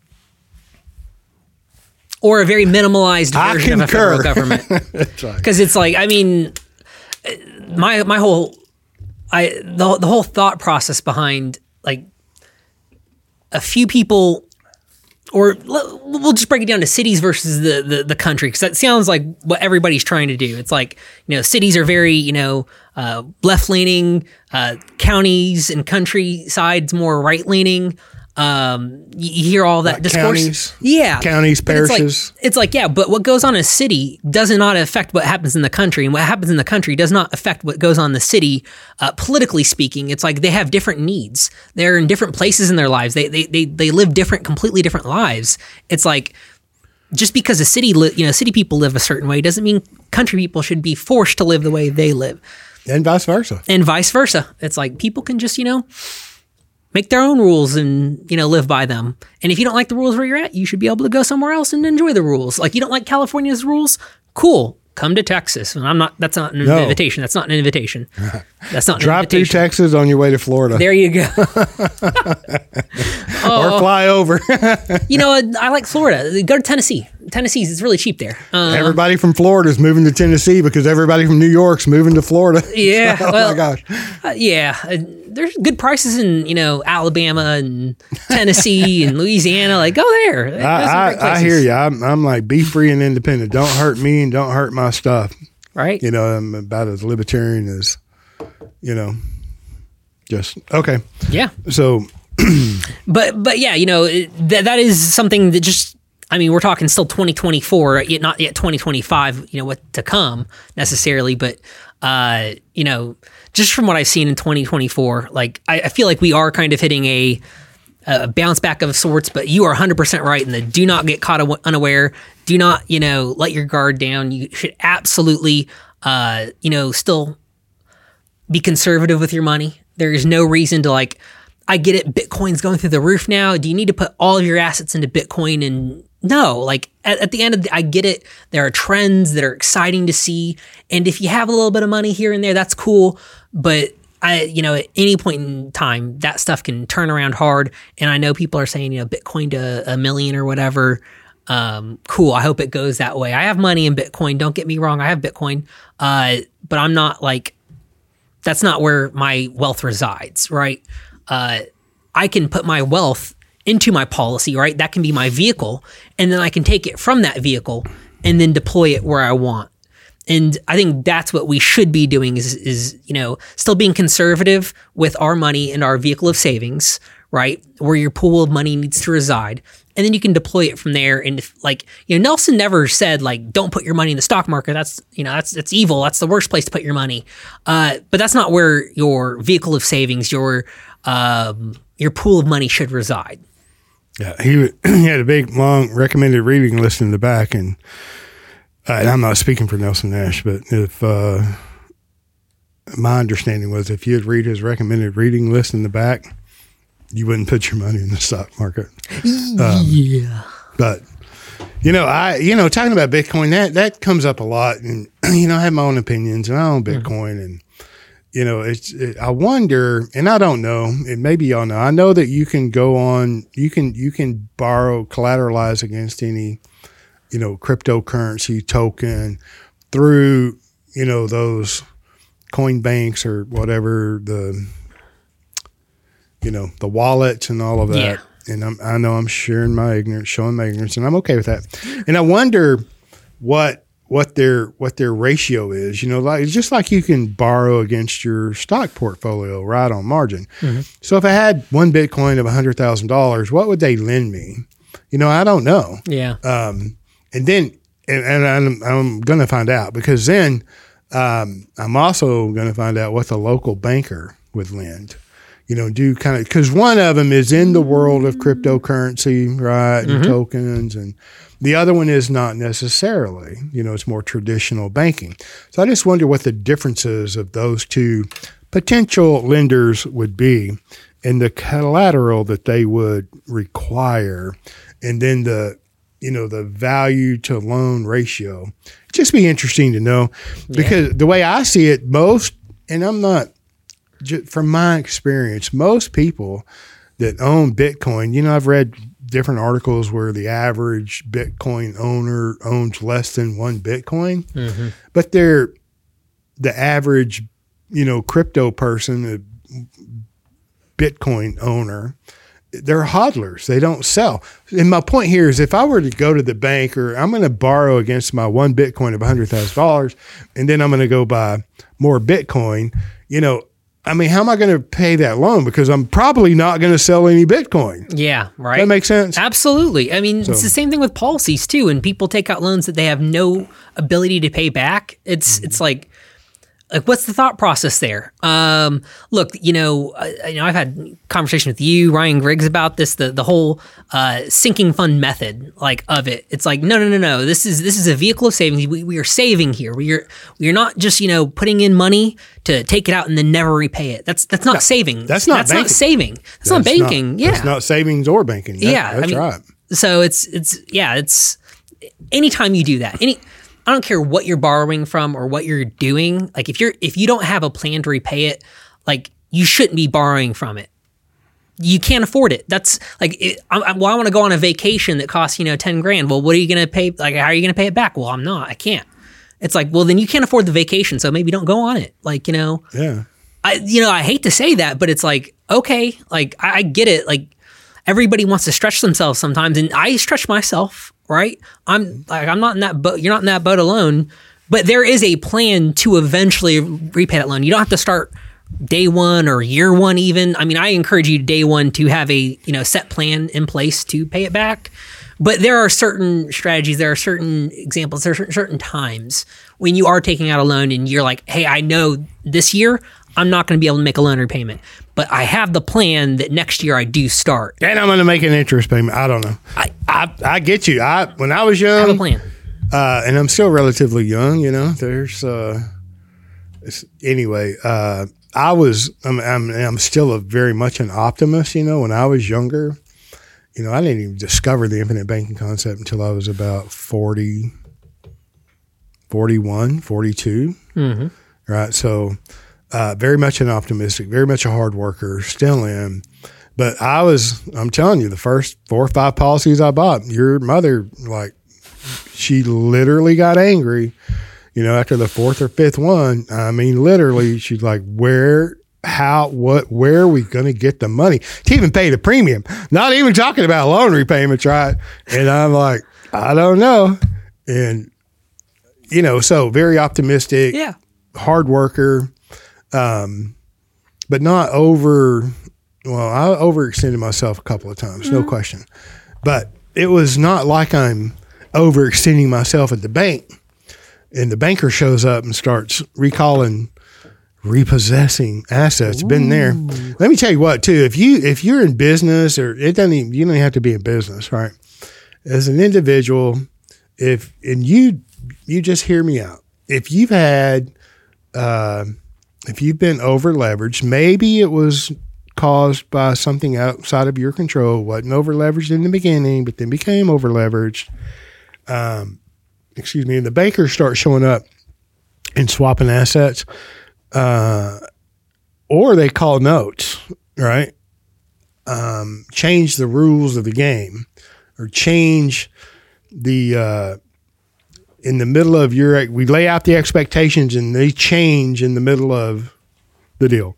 Or a very minimalized version of a federal government. Because it's like, I mean, my my whole, I the the whole thought process behind like a few people, or we'll just break it down to cities versus the the, the country, because that sounds like what everybody's trying to do. It's like, you know, cities are very, you know, uh, left leaning, uh, counties and countryside's more right leaning. Um, you, you hear all that like discourse. Counties, yeah. Counties, parishes. It's like, it's like, yeah, but what goes on in a city does not affect what happens in the country. And what happens in the country does not affect what goes on in the city, uh, politically speaking. It's like they have different needs. They're in different places in their lives. They, they, they, they live different, completely different lives. It's like, just because a city, li- you know, city people live a certain way doesn't mean country people should be forced to live the way they live. And vice versa. And vice versa. It's like people can just, you know, make their own rules and, you know, live by them. And if you don't like the rules where you're at, you should be able to go somewhere else and enjoy the rules. Like, you don't like California's rules? Cool. Come to Texas. And I'm not, that's not an No. invitation. That's not an invitation. That's not an Drive through invitation. Texas on your way to Florida. There you go. Or fly over. You know, I like Florida. Go to Tennessee. Tennessee's, it's really cheap there. Uh, Everybody from Florida is moving to Tennessee because everybody from New York's moving to Florida. Yeah. oh well, my gosh. Uh, yeah. Uh, there's good prices in, you know, Alabama and Tennessee and Louisiana. Like, go there. Those are I, great I, I places. hear you. I'm, I'm like, be free and independent. Don't hurt me and don't hurt my stuff. Right. You know, I'm about as libertarian as, you know, just, okay. Yeah. So, But, but yeah, you know, it, that that is something that just, I mean, we're talking still twenty twenty-four, yet not yet twenty twenty-five, you know, what to come necessarily. But, uh, you know, just from what I've seen in twenty twenty-four, like, I, I feel like we are kind of hitting a, a bounce back of sorts, but you are one hundred percent right in the do not get caught unaware. Do not, you know, let your guard down. You should absolutely, uh, you know, still be conservative with your money. There is no reason to, like, I get it, Bitcoin's going through the roof now. Do you need to put all of your assets into Bitcoin? And no, like at, at the end of the, I get it. There are trends that are exciting to see. And if you have a little bit of money here and there, that's cool. But I, you know, at any point in time, that stuff can turn around hard. And I know people are saying, you know, Bitcoin to a million or whatever. Um, cool. I hope it goes that way. I have money in Bitcoin. Don't get me wrong. I have Bitcoin. Uh, but I'm not like, that's not where my wealth resides, right? Uh, I can put my wealth into my policy, right? That can be my vehicle. And then I can take it from that vehicle and then deploy it where I want. And I think that's what we should be doing is, is, you know, still being conservative with our money and our vehicle of savings, right? Where your pool of money needs to reside. And then you can deploy it from there. And if, like, you know, Nelson never said, like, don't put your money in the stock market. That's, you know, that's, that's evil. That's the worst place to put your money. Uh, but that's not where your vehicle of savings, your, um, your pool of money should reside. yeah, he, he had a big, long recommended reading list in the back. And, uh, and I'm not speaking for Nelson Nash, but if, uh, my understanding was if you'd read his recommended reading list in the back, you wouldn't put your money in the stock market. Um, yeah. But, you know, I, you know, talking about Bitcoin, that, that comes up a lot. And, you know, I have my own opinions and I own Bitcoin. Mm-hmm. And, you know, it's, it, I wonder, and I don't know, and maybe y'all know, I know that you can go on, you can, you can borrow, collateralize against any, you know, cryptocurrency token through, you know, those coin banks or whatever, the, you know, the wallets and all of that. Yeah. And I'm, I know I'm sharing my ignorance, showing my ignorance, and I'm okay with that. And I wonder what what their what their ratio is. You know, like just like you can borrow against your stock portfolio, right, on margin. Mm-hmm. So if I had one Bitcoin of a hundred thousand dollars, what would they lend me? You know, I don't know. Yeah. Um, and then, and, and I'm I'm going to find out because then um, I'm also going to find out what the local banker would lend. You know, do kind of, because one of them is in the world of cryptocurrency, right, and mm-hmm. tokens, and The other one is not necessarily, you know, it's more traditional banking. So I just wonder what the differences of those two potential lenders would be and the collateral that they would require, and then the, you know, the value to loan ratio. It'd just be interesting to know, because yeah. the way I see it, most, and I'm not, from my experience, most people that own Bitcoin, you know, I've read different articles where the average Bitcoin owner owns less than one Bitcoin, mm-hmm. but they're the average, you know, crypto person, a Bitcoin owner, they're hodlers. They don't sell. And my point here is, if I were to go to the bank, or I'm going to borrow against my one Bitcoin of one hundred thousand dollars, and then I'm going to go buy more Bitcoin, you know, I mean, how am I going to pay that loan? Because I'm probably not going to sell any Bitcoin. Yeah, right. That makes sense? Absolutely. I mean, so, it's the same thing with policies too. When people take out loans that they have no ability to pay back, it's mm-hmm. it's like, like what's the thought process there? Um, look, you know, I, you know, I've had conversation with you, Ryan Griggs, about this, the the whole uh, sinking fund method, like of it. It's like, no, no, no, no. This is this is a vehicle of savings. We we are saving here. We are we are not just, you know, putting in money to take it out and then never repay it. That's that's not no, saving. That's not that's banking. not saving. That's, that's not banking. Not, yeah, that's not savings or banking. That, yeah, that's I mean, right. So it's it's yeah, it's anytime you do that, any. I don't care what you're borrowing from or what you're doing. Like if you're if you don't have a plan to repay it, like you shouldn't be borrowing from it. You can't afford it. That's like, it, I, I, well, I want to go on a vacation that costs, you know, ten grand. Well, what are you going to pay? Like, how are you going to pay it back? Well, I'm not. I can't. It's like, well, then you can't afford the vacation, so maybe don't go on it. Like, you know, yeah. I you know I hate to say that, but it's like, okay, like I, I get it. Like everybody wants to stretch themselves sometimes, and I stretch myself. Right? I'm like, I'm not in that boat. You're not in that boat alone, but there is a plan to eventually repay that loan. You don't have to start day one or year one even. I mean, I encourage you day one to have a, you know, set plan in place to pay it back. But there are certain strategies, there are certain examples, there are certain times when you are taking out a loan and you're like, hey, I know this year I'm not going to be able to make a loan repayment, but I have the plan that next year I do start. And I'm going to make an interest payment. I don't know. I I, I get you. I when I was young, I have a plan. Uh, and I'm still relatively young, you know, there's, uh, anyway, uh, I was, I'm, I'm, I'm still a very much an optimist, you know. When I was younger, you know, I didn't even discover the infinite banking concept until I was about forty, forty-one, forty-two. Mm-hmm. Right. So, uh, very much an optimistic, very much a hard worker, still am. But I was, I'm telling you, the first four or five policies I bought, your mother, like, she literally got angry, you know, after the fourth or fifth one. I mean, literally, she's like, where, how, what, where are we going to get the money to even pay the premium? Not even talking about loan repayments, right? And I'm like, I don't know. And, you know, so very optimistic, yeah, hard worker, um, but not over, well, I overextended myself a couple of times, mm-hmm. no question. But it was not like I'm overextending myself at the bank and the banker shows up and starts recalling, repossessing assets. Ooh. Been there. Let me tell you what, too, if you if you're in business, or it doesn't even, you don't even have to be in business, right? As an individual, if and you you just hear me out. If you've had uh, if you've been over leveraged, maybe it was caused by something outside of your control, wasn't over leveraged in the beginning, but then became over leveraged. Um, excuse me, and the bankers start showing up and swapping assets, uh, or they call notes, right? Um, change the rules of the game, or change the, uh, in the middle of your, we lay out the expectations and they change in the middle of the deal.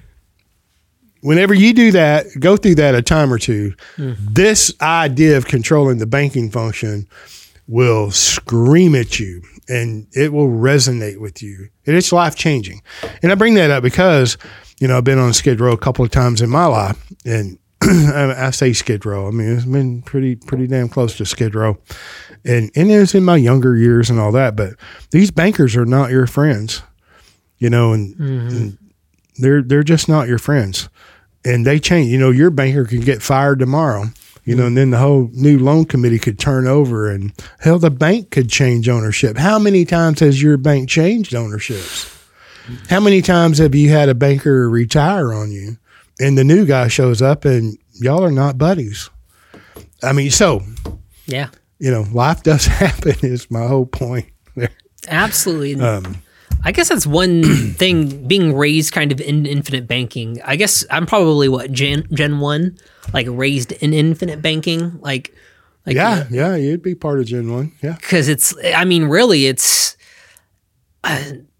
Whenever you do that, go through that a time or two, mm. this idea of controlling the banking function will scream at you and it will resonate with you. And it's life-changing. And I bring that up because, you know, I've been on Skid Row a couple of times in my life. And I say Skid Row. I mean, it's been pretty pretty damn close to Skid Row. And, and it was in my younger years and all that. But these bankers are not your friends, you know, and, mm-hmm. and they're they're just not your friends. And they change. You know, your banker can get fired tomorrow. You know, and then the whole new loan committee could turn over, and hell, the bank could change ownership. How many times has your bank changed ownerships? How many times have you had a banker retire on you and the new guy shows up and y'all are not buddies? I mean, so, yeah, you know, life does happen is my whole point there. Absolutely. Um, I guess that's one thing, being raised kind of in infinite banking. I guess I'm probably what, Gen, Gen one, like raised in infinite banking. Like, like yeah, uh, yeah, you'd be part of Gen one. Yeah. Cause it's, I mean, really it's, uh,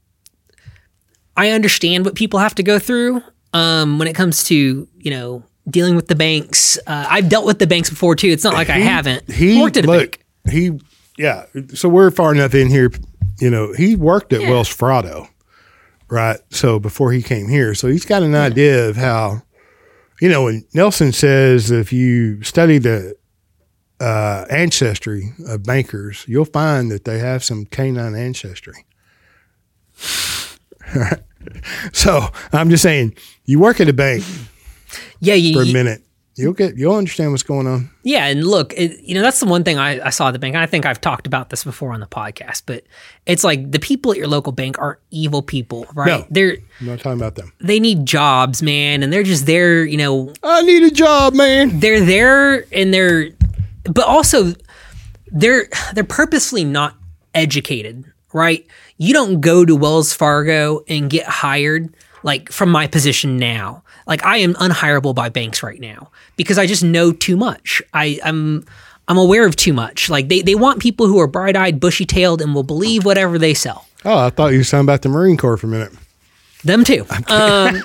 I understand what people have to go through um, when it comes to, you know, dealing with the banks. Uh, I've dealt with the banks before too. It's not like he, I haven't. He worked at a look, bank. He, yeah. So we're far enough in here. You know, he worked at yeah. Wells Fargo, right? So before he came here, so he's got an yeah. idea of how, you know, when Nelson says if you study the uh, ancestry of bankers, you'll find that they have some canine ancestry. Right. So I'm just saying, you work at a bank, yeah, you, for a minute, you'll get you'll understand what's going on. Yeah, and look, it, you know that's the one thing I, I saw at the bank. And I think I've talked about this before on the podcast, but it's like the people at your local bank aren't evil people, right? No, they're I'm not talking about them. They need jobs, man, and they're just there. You know, I need a job, man. They're there, and they're, but also they're they're purposely not educated, right? You don't go to Wells Fargo and get hired like from my position now. Like I am unhireable by banks right now because I just know too much. I, I'm I'm aware of too much. Like they, they want people who are bright-eyed, bushy-tailed, and will believe whatever they sell. Oh, I thought you were talking about the Marine Corps for a minute. Them too. Um,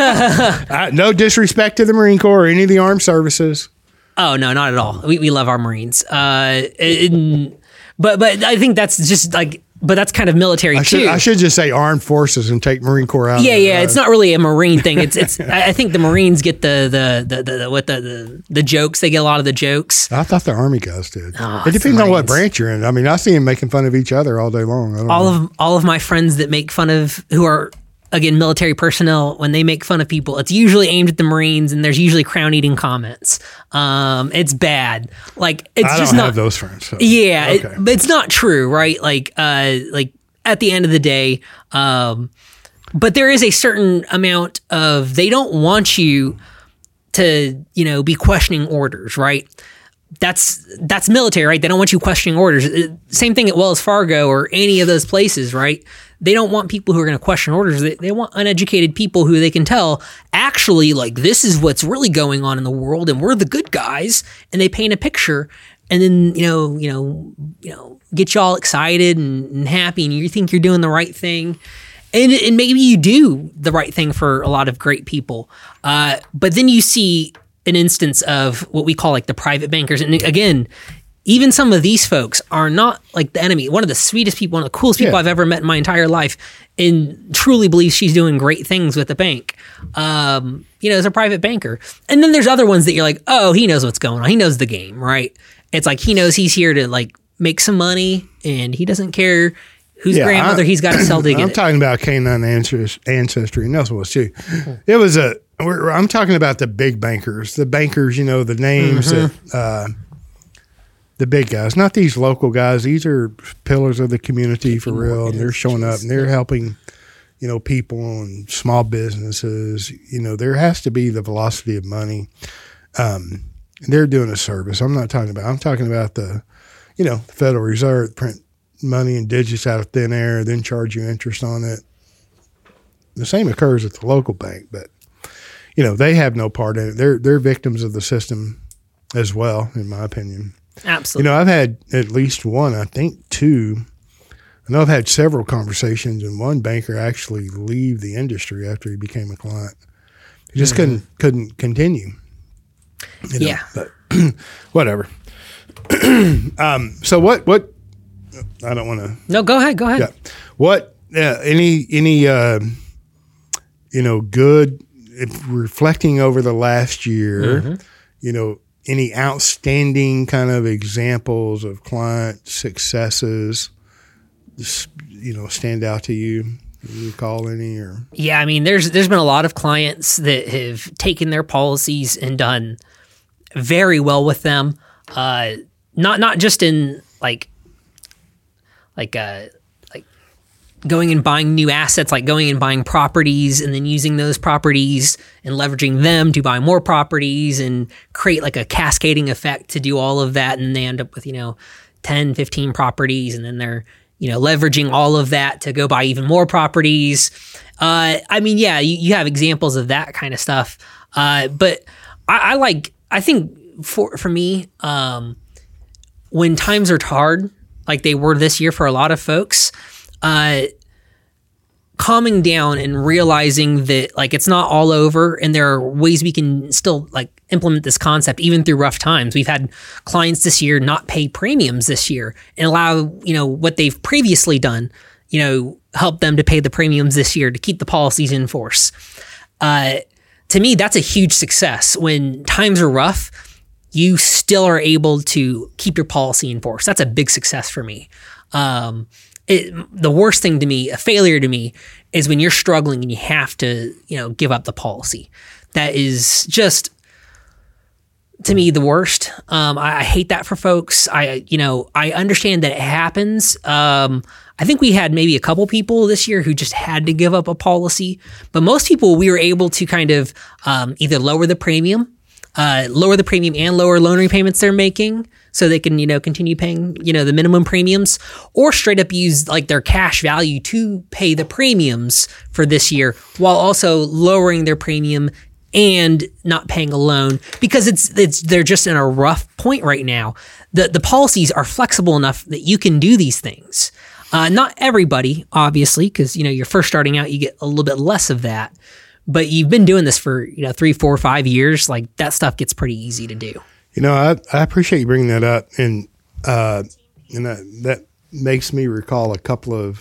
uh, no disrespect to the Marine Corps or any of the armed services. Oh no, not at all. We we love our Marines. Uh, it, but but I think that's just like. But that's kind of military I should, too. I should just say armed forces and take Marine Corps out. Yeah, of yeah. Uh, it's not really a Marine thing. It's it's. I think the Marines get the the the, the, the what the, the the jokes. They get a lot of the jokes. I thought the Army guys did. Oh, it depends on what branch you're in. I mean, I see them making fun of each other all day long. I don't all know. of all of my friends that make fun of who are again military personnel, when they make fun of people, it's usually aimed at the Marines, and there's usually crown eating comments. Um, it's bad. Like it's I just don't not have those friends. So. Yeah, okay. it, but it's not true, right? Like uh, like. At the end of the day, um, but there is a certain amount of, they don't want you to, you know, be questioning orders, right? That's that's military, right? They don't want you questioning orders. Same thing at Wells Fargo or any of those places, right? They don't want people who are going to question orders. They, they want uneducated people who they can tell, actually, like, this is what's really going on in the world, and we're the good guys, and they paint a picture. And then, you know, you know, you know, get you all excited and, and happy, and you think you're doing the right thing. And, and maybe you do the right thing for a lot of great people. Uh, but then you see an instance of what we call like the private bankers. And again, even some of these folks are not like the enemy. One of the sweetest people, one of the coolest people yeah. I've ever met in my entire life, and truly believes she's doing great things with the bank. Um, you know, as a private banker. And then there's other ones that you're like, oh, he knows what's going on. He knows the game, right? It's like he knows he's here to like make some money, and he doesn't care whose yeah, grandmother I, he's got to sell to get I'm it. talking about canine ancestry, and Nelson was too. It was a. We're, I'm talking about the big bankers, the bankers. You know, the names mm-hmm. that uh, the big guys, not these local guys. These are pillars of the community for real, and they're showing up and they're helping. You know, people and small businesses. You know, there has to be the velocity of money. Um, They're doing a service. I'm not talking about, I'm talking about the, you know, the Federal Reserve print money and digits out of thin air, then charge you interest on it. The same occurs at the local bank, but, you know, they have no part in it. They're, they're victims of the system as well, in my opinion. Absolutely. You know, I've had at least one, I think two. I know I've had several conversations, and one banker actually leave the industry after he became a client. He just mm-hmm. couldn't, couldn't continue. You know, yeah, but whatever. um, so what? What? I don't want to. No, go ahead. Go ahead. Yeah. What? Uh, any? Any? Uh, you know, good. If reflecting over the last year, mm-hmm. you know, any outstanding kind of examples of client successes? You know, stand out to you. Do you recall any? Or yeah, I mean, there's there's been a lot of clients that have taken their policies and done very well with them. Uh, not not just in like like uh, like going and buying new assets, like going and buying properties and then using those properties and leveraging them to buy more properties and create like a cascading effect to do all of that. And they end up with, you know, ten, fifteen properties, and then they're, you know, leveraging all of that to go buy even more properties. Uh, I mean, yeah, you, you have examples of that kind of stuff. Uh, but I, I like, I think for, for me, um, when times are hard, like they were this year for a lot of folks, uh, calming down and realizing that like it's not all over and there are ways we can still like implement this concept even through rough times. We've had clients this year not pay premiums this year and allow, you know, what they've previously done, you know, help them to pay the premiums this year to keep the policies in force. Uh, to me, that's a huge success. When times are rough, you still are able to keep your policy in force. That's a big success for me. Um, It, the worst thing to me, a failure to me, is when you're struggling and you have to, you know, give up the policy. That is just, to me, the worst. Um, I, I hate that for folks. I, you know, I understand that it happens. Um, I think we had maybe a couple people this year who just had to give up a policy, but most people we were able to kind of um, either lower the premium, uh, lower the premium and lower loan repayments they're making, so they can, you know, continue paying, you know, the minimum premiums, or straight up use like their cash value to pay the premiums for this year while also lowering their premium and not paying a loan, because it's it's they're just in a rough point right now. The the policies are flexible enough that you can do these things. Uh, not everybody, obviously, because, you know, you're first starting out, you get a little bit less of that. But you've been doing this for, you know, three, four, five years. Like that stuff gets pretty easy to do. You know, I, I appreciate you bringing that up, and uh, and that, that makes me recall a couple of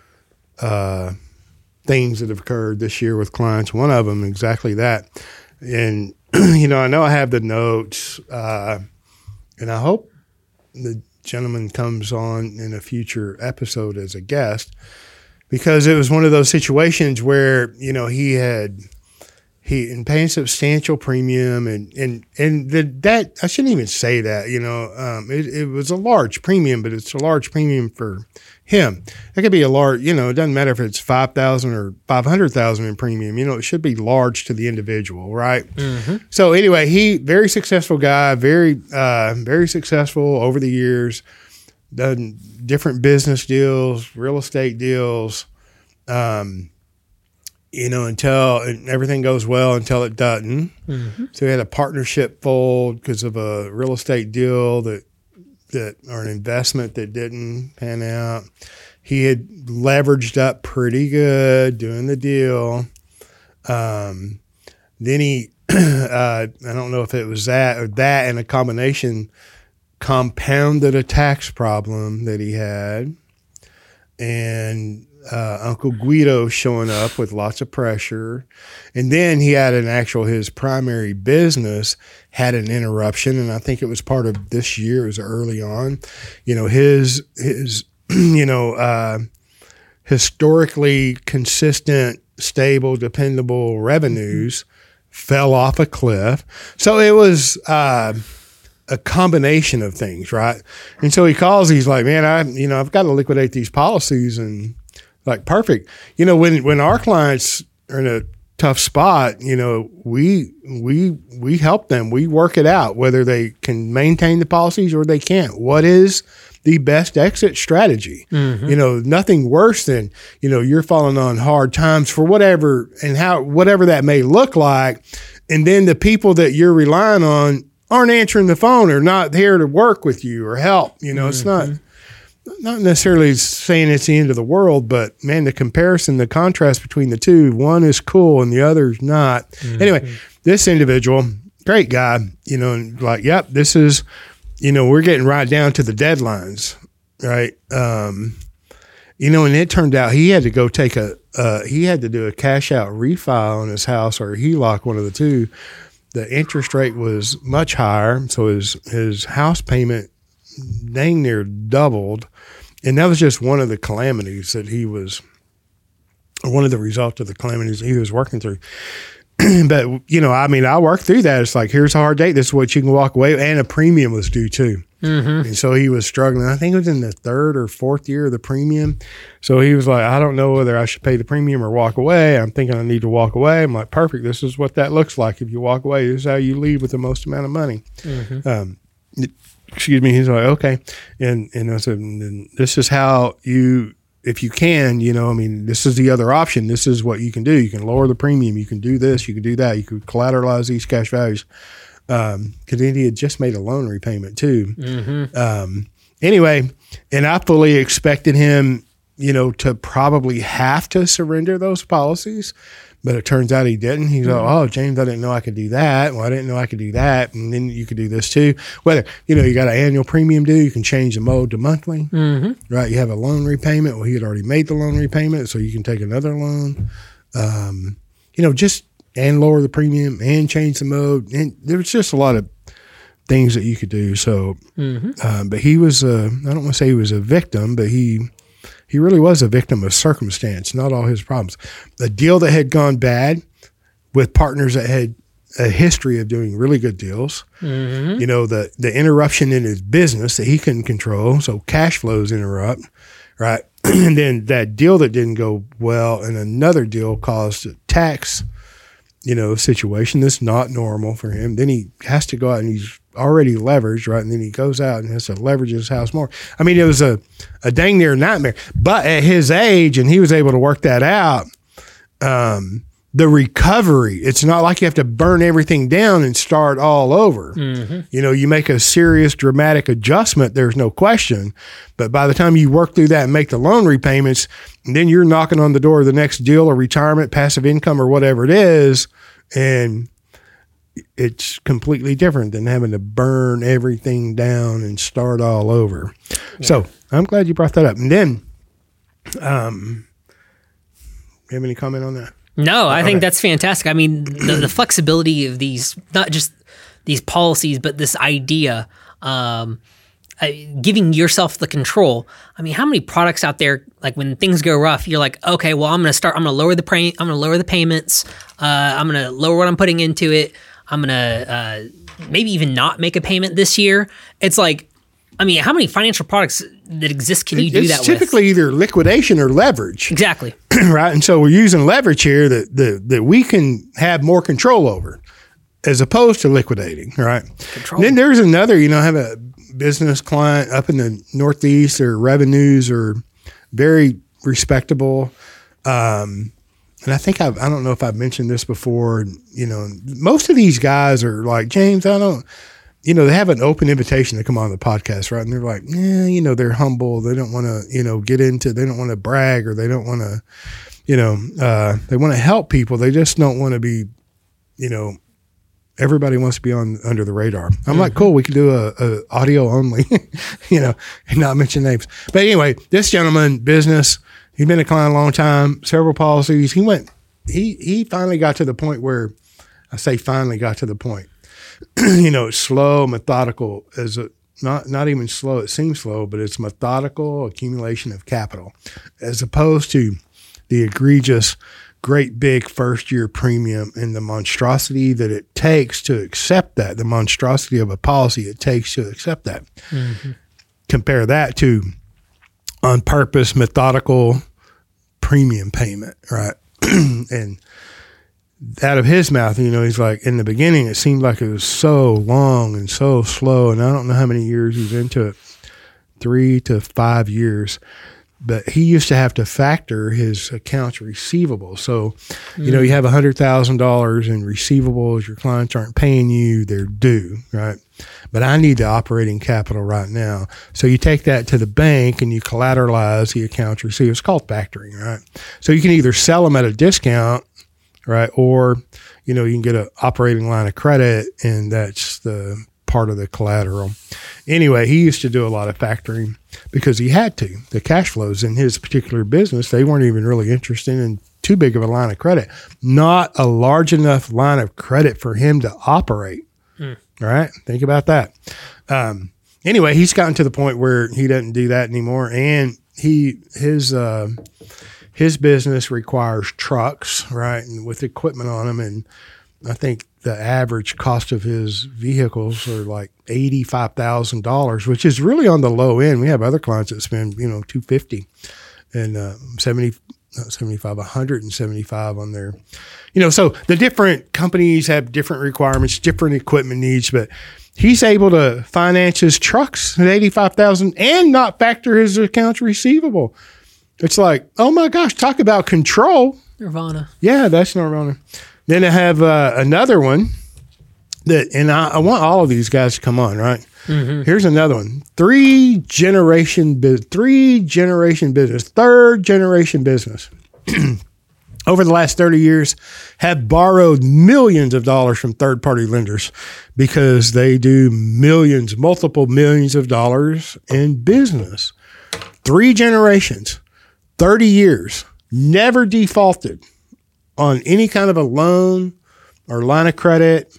uh, things that have occurred this year with clients. One of them, exactly that. And, you know, I know I have the notes, uh, and I hope the gentleman comes on in a future episode as a guest, because it was one of those situations where, you know, he had – He and paying substantial premium, and and and the, that I shouldn't even say that. You know, um, it, it was a large premium, but it's a large premium for him. It could be a large. You know, it doesn't matter if it's five thousand or five hundred thousand in premium. You know, it should be large to the individual, right? Mm-hmm. So anyway, he very successful guy, very uh, very successful over the years, done different business deals, real estate deals. Um, You know, until everything goes well, until it doesn't. Mm-hmm. So we had a partnership fold because of a real estate deal that that or an investment that didn't pan out. He had leveraged up pretty good doing the deal. Um, then he, uh, I don't know if it was that or that, and a combination compounded a tax problem that he had, and Uh, Uncle Guido showing up with lots of pressure. And then he had an actual, his primary business had an interruption. And I think it was part of this year, it was early on. You know, his, his, you know, uh, historically consistent, stable, dependable revenues fell off a cliff. So it was, uh, a combination of things, right? And so he calls, he's like, man, I, you know, I've got to liquidate these policies, and like, perfect. You know, when, when our clients are in a tough spot, you know, we, we, we help them. We work it out, whether they can maintain the policies or they can't. What is the best exit strategy? Mm-hmm. You know, nothing worse than, you know, you're falling on hard times for whatever and how, whatever that may look like. And then the people that you're relying on aren't answering the phone or not here to work with you or help. You know, mm-hmm. It's not, not necessarily saying it's the end of the world, but man, the comparison, the contrast between the two, one is cool and the other is not. Mm-hmm. Anyway, this individual, great guy, you know, and like, yep, this is, you know, we're getting right down to the deadlines, right? Um, you know, and it turned out he had to go take a, uh, he had to do a cash out refi on his house, or he locked one of the two. The interest rate was much higher, so his his house payment dang near doubled. And that was just one of the calamities that he was, or one of the results of the calamities he was working through. but, you know, I mean, I worked through that. It's like, here's a hard date. This is what you can walk away. And a premium was due too. Mm-hmm. And so he was struggling. I think it was in the third or fourth year of the premium. So he was like, I don't know whether I should pay the premium or walk away. I'm thinking I need to walk away. I'm like, perfect. This is what that looks like. If you walk away, this is how you leave with the most amount of money. Mm-hmm. Um, it, excuse me. He's like, okay. And, and I said, and this is how you, if you can, you know, I mean, this is the other option. This is what you can do. You can lower the premium. You can do this. You can do that. You could collateralize these cash values. Um, cause he had just made a loan repayment too. Mm-hmm. Um, anyway, and I fully expected him, you know, to probably have to surrender those policies, but it turns out he didn't. He's mm-hmm. like, oh, James, I didn't know I could do that. Well, I didn't know I could do that. And then you could do this too. Whether, you know, you got an annual premium due, you can change the mode to monthly, mm-hmm. right? You have a loan repayment. Well, he had already made the loan repayment, so you can take another loan. Um, you know, just, and lower the premium and change the mode. And there's just a lot of things that you could do. So, mm-hmm. um, but he was, uh, I don't want to say he was a victim, but he, he really was a victim of circumstance, not all his problems. A deal that had gone bad with partners that had a history of doing really good deals, mm-hmm. you know, the, the interruption in his business that he couldn't control. So cash flows interrupt, right? And then that deal that didn't go well and another deal caused a tax you know, situation that's not normal for him. Then he has to go out and he's already leveraged, right? And then he goes out and has to leverage his house more. I mean, it was a, a dang near nightmare. But at his age, and he was able to work that out, um, the recovery, it's not like you have to burn everything down and start all over. Mm-hmm. You know, you make a serious, dramatic adjustment, there's no question. But by the time you work through that and make the loan repayments, and then you're knocking on the door of the next deal or retirement, passive income or whatever it is, and it's completely different than having to burn everything down and start all over. Yeah. So I'm glad you brought that up. And then, um, you have any comment on that? No, I okay. think that's fantastic. I mean, the, the flexibility of these, not just these policies, but this idea, um, uh, giving yourself the control. I mean, how many products out there, like when things go rough, you're like, okay, well, I'm going to start, I'm going to lower the pay, I'm going to lower the payments. Uh, I'm going to lower what I'm putting into it. I'm going to uh, maybe even not make a payment this year. It's like, I mean, how many financial products that exist can you do it's that with? It's typically either liquidation or leverage. Exactly. Right. And so we're using leverage here that, that, that we can have more control over as opposed to liquidating. Right. Control. Then there's another, you know, I have a business client up in the Northeast. Their revenues are very respectable. Um, and I think I've, I don't know if I've mentioned this before, you know, most of these guys are like, James, I don't, you know, they have an open invitation to come on the podcast, right? And they're like, yeah, you know, they're humble. They don't want to, you know, get into, they don't want to brag or they don't want to, you know, uh, they want to help people. They just don't want to be, you know, everybody wants to be on under the radar. I'm mm-hmm. like, cool, we can do a, a audio only, you know, and not mention names. But anyway, this gentleman, business, he'd been a client a long time, several policies. He went, he, he finally got to the point where, I say finally got to the point, you know, it's slow, methodical, as a, not not even slow, it seems slow, but it's methodical accumulation of capital, as opposed to the egregious, great big first year premium and the monstrosity that it takes to accept that, the monstrosity of a policy it takes to accept that. Mm-hmm. Compare that to on purpose, methodical premium payment, right? And out of his mouth, you know, he's like, in the beginning, it seemed like it was so long and so slow. And I don't know how many years he's into it, three to five years. But he used to have to factor his accounts receivable. So, mm. you know, you have one hundred thousand dollars in receivables. Your clients aren't paying you. They're due, right? But I need the operating capital right now. So you take that to the bank and you collateralize the accounts receivable. It's called factoring, right? So you can either sell them at a discount, right? Or, you know, you can get an operating line of credit and that's the part of the collateral. Anyway, he used to do a lot of factoring because he had to. The cash flows in his particular business, they weren't even really interested in too big of a line of credit. Not a large enough line of credit for him to operate. Hmm. All right? Think about that. Um, anyway, he's gotten to the point where he doesn't do that anymore. And he, his, uh, his business requires trucks, right, and with equipment on them, and I think the average cost of his vehicles are like eighty-five thousand dollars, which is really on the low end. We have other clients that spend, you know, two hundred fifty and uh, seventy, not seventy-five, one hundred seventy-five on their, you know, so the different companies have different requirements, different equipment needs, but he's able to finance his trucks at eighty-five thousand and not factor his accounts receivable. It's like, oh my gosh, talk about control. Nirvana. Yeah, that's Nirvana. Then I have uh, another one that, and I, I want all of these guys to come on, right? Mm-hmm. Here's another one. Three generation, bu- three generation business, third generation business. Over the last thirty years, have borrowed millions of dollars from third-party lenders because they do millions, multiple millions of dollars in business. Three generations, thirty years, never defaulted on any kind of a loan or line of credit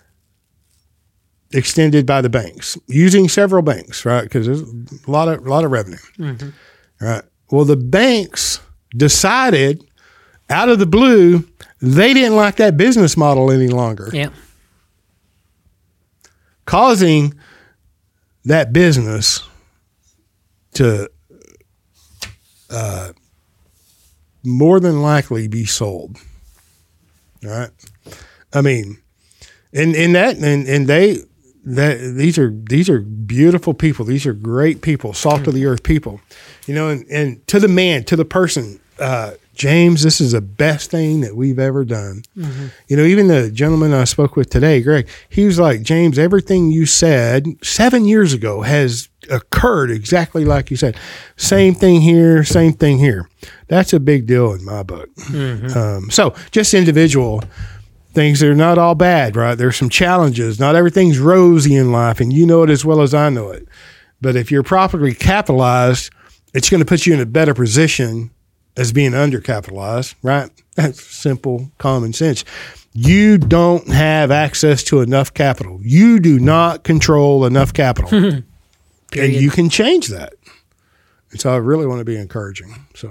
extended by the banks, using several banks, right? Because there's a lot of a lot of revenue, mm-hmm. right? Well, the banks decided out of the blue they didn't like that business model any longer, yeah, causing that business to uh, more than likely be sold. All right. I mean, and, and that, and, and they, that these are, these are beautiful people. These are great people, salt mm-hmm. of the earth people, you know, and, and to the man, to the person, uh, James, this is the best thing that we've ever done. Mm-hmm. You know, even the gentleman I spoke with today, Greg, he was like, James, everything you said seven years ago has occurred exactly like you said. Same thing here, same thing here. That's a big deal in my book. Mm-hmm. Um, so just individual things, they're not all bad, right? There's some challenges. Not everything's rosy in life, and you know it as well as I know it. But if you're properly capitalized, it's going to put you in a better position as being undercapitalized, right? That's simple, common sense. You don't have access to enough capital. You do not control enough capital. And you can change that. And so I really want to be encouraging. So,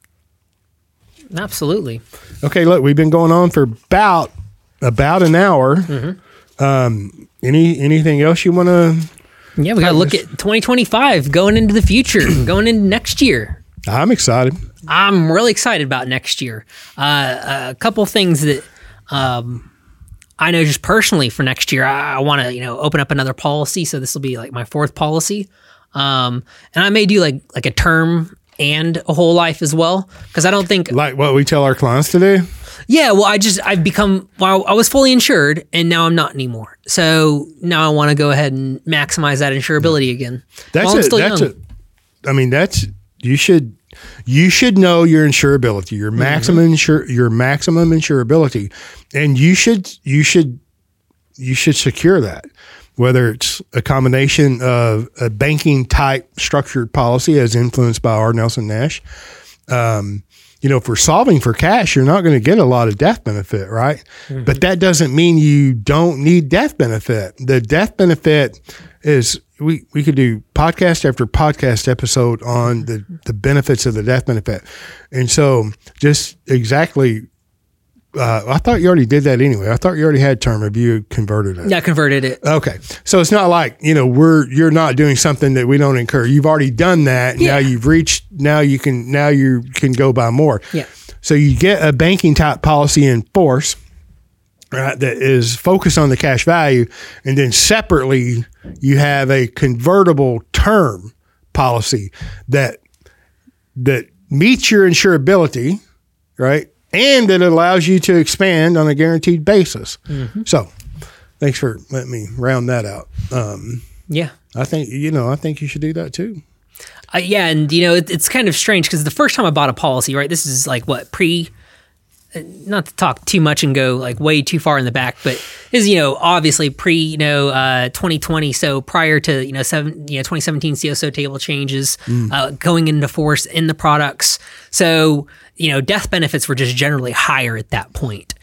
absolutely. Okay, look, we've been going on for about about an hour. Mm-hmm. Um, any anything else you want to? Yeah, we got to look at twenty twenty-five, going into the future, going into next year. I'm excited. I'm really excited about next year. Uh, a couple things that um, I know just personally for next year. I, I want to, you know, open up another policy. So this will be like my fourth policy, um, and I may do like like a term and a whole life as well, because I don't think like what we tell our clients to do. Yeah, well, I just I've become well, I was fully insured, and now I'm not anymore. So now I want to go ahead and maximize that insurability again. That's while I'm it. still That's young. it. I mean, that's you should you should know your insurability, your maximum mm-hmm. insure your maximum insurability, and you should you should you should secure that. Whether it's a combination of a banking type structured policy as influenced by R. Nelson Nash. Um, you know, if we're solving for cash, you're not going to get a lot of death benefit, right? Mm-hmm. But that doesn't mean you don't need death benefit. The death benefit is, we, we could do podcast after podcast episode on the, the benefits of the death benefit. And so just exactly, uh, I thought you already did that anyway. I thought you already had term. Have you converted it? Yeah, I converted it. Okay. So it's not like, you know, we're, you're not doing something that we don't incur. You've already done that. Yeah. Now you've reached, now you can, now you can go buy more. Yeah. So you get a banking type policy in force, right, that is focused on the cash value. And then separately, you have a convertible term policy that, that meets your insurability, right? And it allows you to expand on a guaranteed basis. Mm-hmm. So thanks for letting me round that out. Um, yeah. I think, you know, I think you should do that too. Uh, yeah. And, you know, it, it's kind of strange because the first time I bought a policy, right, this is like what, pre, uh, not to talk too much and go like way too far in the back, but is, you know, obviously pre, you know, uh, twenty twenty. So prior to, you know, seven, you know, twenty seventeen C S O table changes mm. uh, going into force in the products. So, you know, death benefits were just generally higher at that point.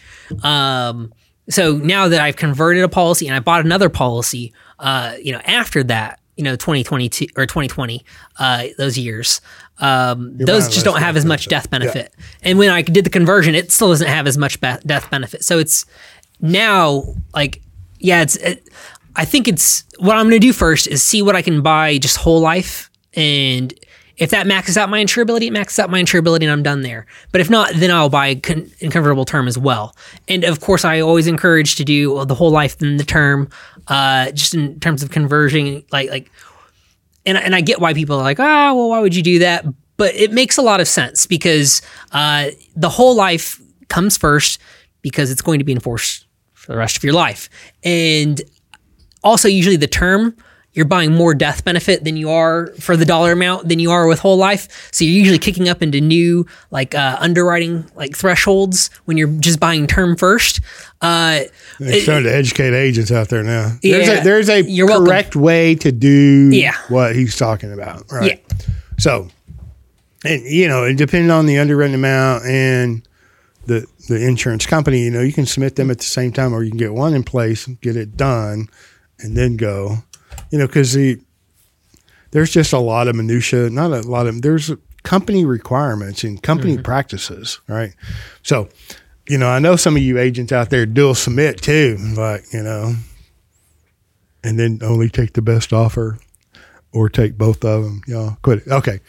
Um, so now that I've converted a policy and I bought another policy, uh, you know, after that, you know, twenty twenty-two or twenty twenty, uh, those years, um, You're those buying just less don't have death as much benefit. death benefit. And when I did the conversion, it still doesn't have as much be- death benefit. So it's now like, yeah, it's, it, I think it's what I'm going to do first is see what I can buy just whole life. And if that maxes out my insurability, it maxes out my insurability and I'm done there. But if not, then I'll buy con- in convertible term as well. And of course, I always encourage to do the whole life then the term, uh, just in terms of conversion, like, like, and, and I get why people are like, ah, oh, well, why would you do that? But it makes a lot of sense because uh, the whole life comes first because it's going to be enforced for the rest of your life. And also usually the term, you're buying more death benefit than you are for the dollar amount than you are with whole life. So you're usually kicking up into new like uh, underwriting like thresholds when you're just buying term first. Uh, They're starting to educate agents out there now. Yeah, there's a, there's a you're correct way to do Yeah. what he's talking about. Right. Yeah. So, and you know, and depending on the underwritten amount and the the insurance company, you know, you can submit them at the same time, or you can get one in place, get it done, and then go. You know, because the there's just a lot of minutia, not a lot of there's company requirements and company mm-hmm. practices, right? So, you know, I know some of you agents out there dual submit too, like you know, and then only take the best offer. Or take both of them. You know, quit it. Okay.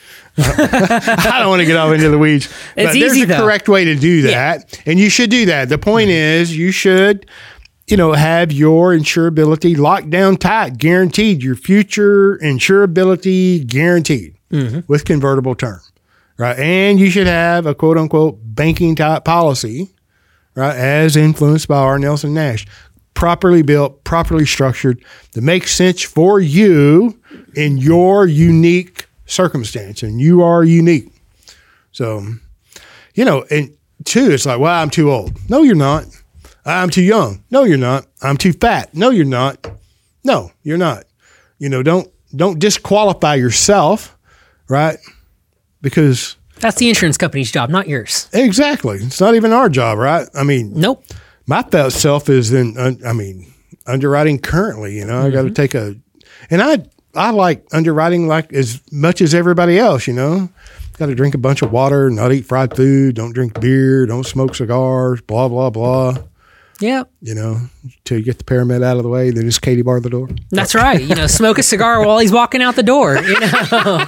I don't want to get off into the weeds. It's but easy, there's a though. correct way to do that. Yeah. And you should do that. The point mm-hmm. is you should, you know, have your insurability locked down tight, guaranteed. Your future insurability guaranteed mm-hmm. with convertible term. Right. And you should have a quote unquote banking type policy, right, as influenced by R. Nelson Nash. Properly built, properly structured, that makes sense for you in your unique circumstance. And you are unique. So, you know, and two, it's like, well, I'm too old. No, you're not. I'm too young. No, you're not. I'm too fat. No, you're not. No, you're not. You know, don't don't disqualify yourself, right? Because that's the insurance company's job, not yours. Exactly. It's not even our job, right? I mean, nope. My felt self is in, I mean, underwriting currently, you know, mm-hmm. I got to take a, and I, I like underwriting like as much as everybody else, you know, got to drink a bunch of water, not eat fried food, don't drink beer, don't smoke cigars, blah, blah, blah. Yeah. You know, till you get the paramedic out of the way, then just Katie bar the door. That's right. You know, smoke a cigar while he's walking out the door, you know.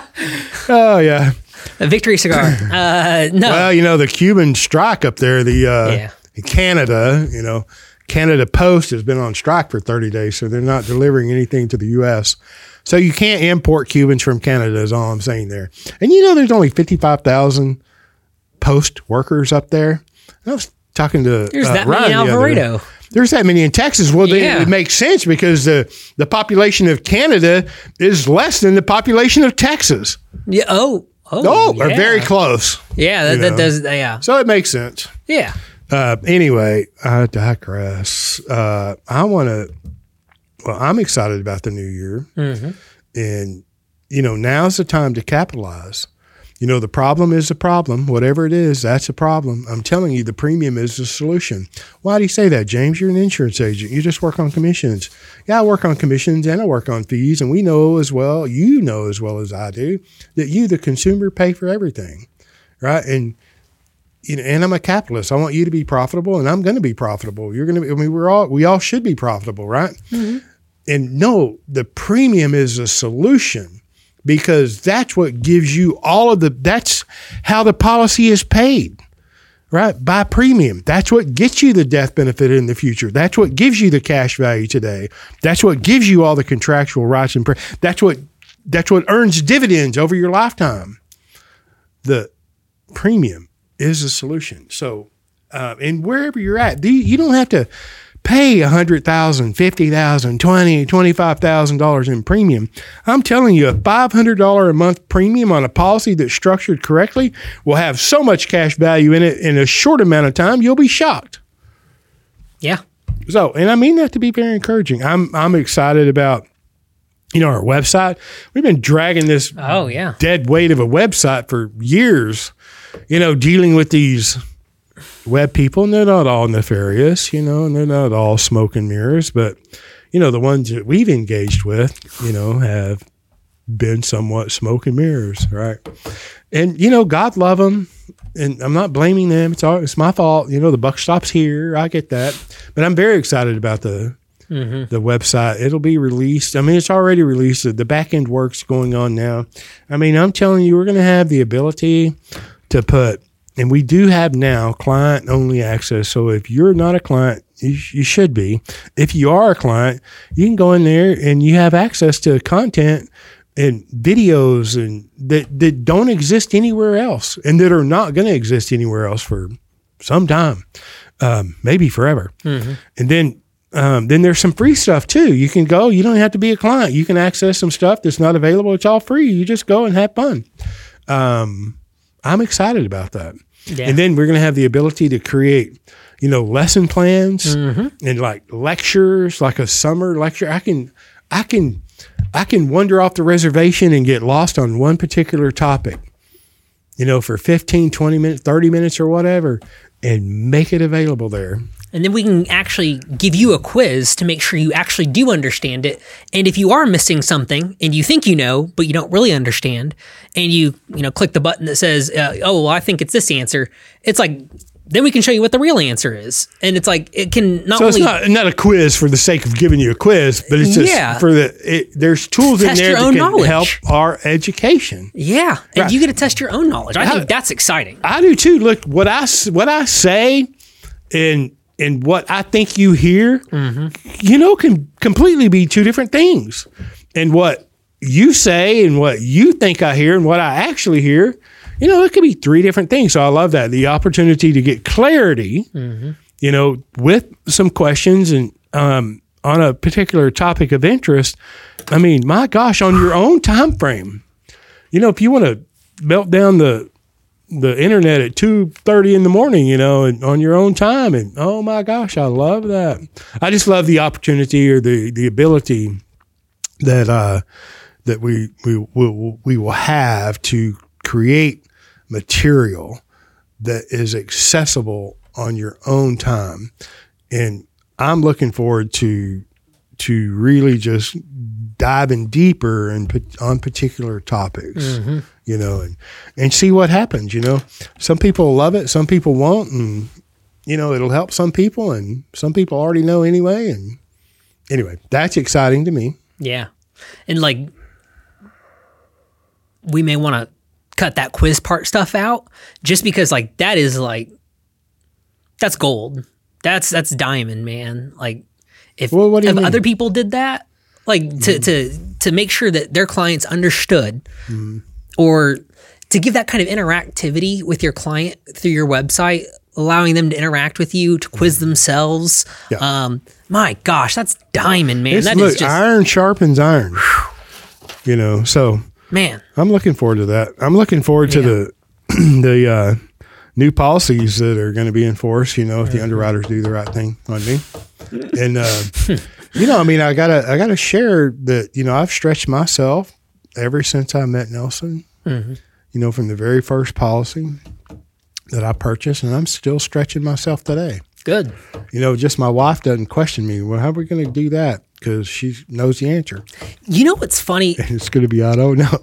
Oh, yeah. A victory cigar. Uh, no. Well, you know, the Cuban strike up there, the, uh, yeah. in Canada, you know, Canada Post has been on strike for thirty days, so they're not delivering anything to the U S. So you can't import Cubans from Canada is all I'm saying there. And you know, there's only fifty-five thousand post workers up there. I was talking to There's uh, that Ryan many in Alvarado. There's that many in Texas. Well, they, yeah. it makes sense because the, the population of Canada is less than the population of Texas. Yeah. Oh, oh, oh yeah. Are very close. Yeah, that, that does. Yeah. So it makes sense. Yeah. Uh, anyway, I digress. Uh, I want to, well, I'm excited about the new year. Mm-hmm. And, you know, now's the time to capitalize. You know, the problem is a problem. Whatever it is, that's a problem. I'm telling you, the premium is the solution. Why do you say that, James? You're an insurance agent. You just work on commissions. Yeah, I work on commissions and I work on fees. And we know as well, you know as well as I do, that you, the consumer, pay for everything, right? And You know, and I'm a capitalist. I want you to be profitable, and I'm going to be profitable. You're going to be. I mean, we're all we all should be profitable, right? Mm-hmm. And no, the premium is a solution because that's what gives you all of the. That's how the policy is paid, right? By premium. That's what gets you the death benefit in the future. That's what gives you the cash value today. That's what gives you all the contractual rights and. Pre- that's what. That's what earns dividends over your lifetime. The premium is a solution. So, uh, and wherever you're at, you don't have to pay one hundred thousand dollars, fifty thousand dollars, twenty thousand dollars, twenty-five thousand dollars in premium. I'm telling you, a five hundred dollars a month premium on a policy that's structured correctly will have so much cash value in it in a short amount of time, you'll be shocked. Yeah. So, and I mean that to be very encouraging. I'm I'm excited about, you know, our website. We've been dragging this oh, yeah. dead weight of a website for years. You know, dealing with these web people, and they're not all nefarious, you know, and they're not all smoke and mirrors, but, you know, the ones that we've engaged with, you know, have been somewhat smoke and mirrors, right? And, you know, God love them. And I'm not blaming them. It's all, it's my fault. You know, the buck stops here. I get that. But I'm very excited about the mm-hmm. the website. It'll be released. I mean, it's already released. The back end work's going on now. I mean, I'm telling you, we're going to have the ability to put, and we do have now client only access. So if you're not a client, you, you should be. If you are a client, you can go in there and you have access to content and videos and that, that don't exist anywhere else and that are not going to exist anywhere else for some time, um, maybe forever. Mm-hmm. And then, um, then there's some free stuff too. You can go, you don't have to be a client. You can access some stuff that's not available. It's all free. You just go and have fun. Um, I'm excited about that. Yeah. And then we're going to have the ability to create, you know, lesson plans mm-hmm. and like lectures, like a summer lecture. I can, I can, I can wander off the reservation and get lost on one particular topic, you know, for fifteen, twenty minutes, thirty minutes or whatever, and make it available there. And then we can actually give you a quiz to make sure you actually do understand it. And if you are missing something and you think you know, but you don't really understand, and you, you know, click the button that says, uh, oh, well, I think it's this answer. It's like, then we can show you what the real answer is. And it's like, it can not so only... So it's not, not a quiz for the sake of giving you a quiz, but it's just yeah. for the, it, there's tools test in there that can knowledge. help our education. Yeah. And right. you get to test your own knowledge. I, I think that's exciting. I do too. Look, what I, what I say and, and what I think you hear, mm-hmm. you know, can completely be two different things. And what you say and what you think I hear and what I actually hear, you know, it could be three different things. So I love that. The opportunity to get clarity, mm-hmm. you know, with some questions and um, on a particular topic of interest. I mean, my gosh, on your own time frame. You know, if you want to melt down the the internet at two thirty in the morning, you know, and on your own time. And oh my gosh, I love that. I just love the opportunity or the, the ability that uh, that we we will we will have to create material that is accessible on your own time. And I'm looking forward to to really just diving deeper and on particular topics, mm-hmm. you know, and, and see what happens. You know, some people love it, some people won't, and you know, it'll help some people, and some people already know anyway. And anyway, that's exciting to me. Yeah, and like we may want to cut that quiz part stuff out just because like that is like that's gold. That's that's diamond, man. Like if, well, what do you if mean? Other people did that, like to, mm. to to make sure that their clients understood mm. or to give that kind of interactivity with your client through your website, allowing them to interact with you, to quiz themselves. Yeah. Um, my gosh, that's diamond, man. It's, that look, is just iron sharpens iron. You know, so man, I'm looking forward to that. I'm looking forward yeah. to the the uh, new policies that are going to be enforced. You know, if the underwriters do the right thing on me, and uh, you know, I mean, I gotta I gotta share that. You know, I've stretched myself ever since I met Nelson. Mm-hmm. You know, from the very first policy that I purchased, and I'm still stretching myself today. Good. You know, just my wife doesn't question me. Well, how are we going to do that? Because she knows the answer. You know what's funny? And it's going to be, I don't know.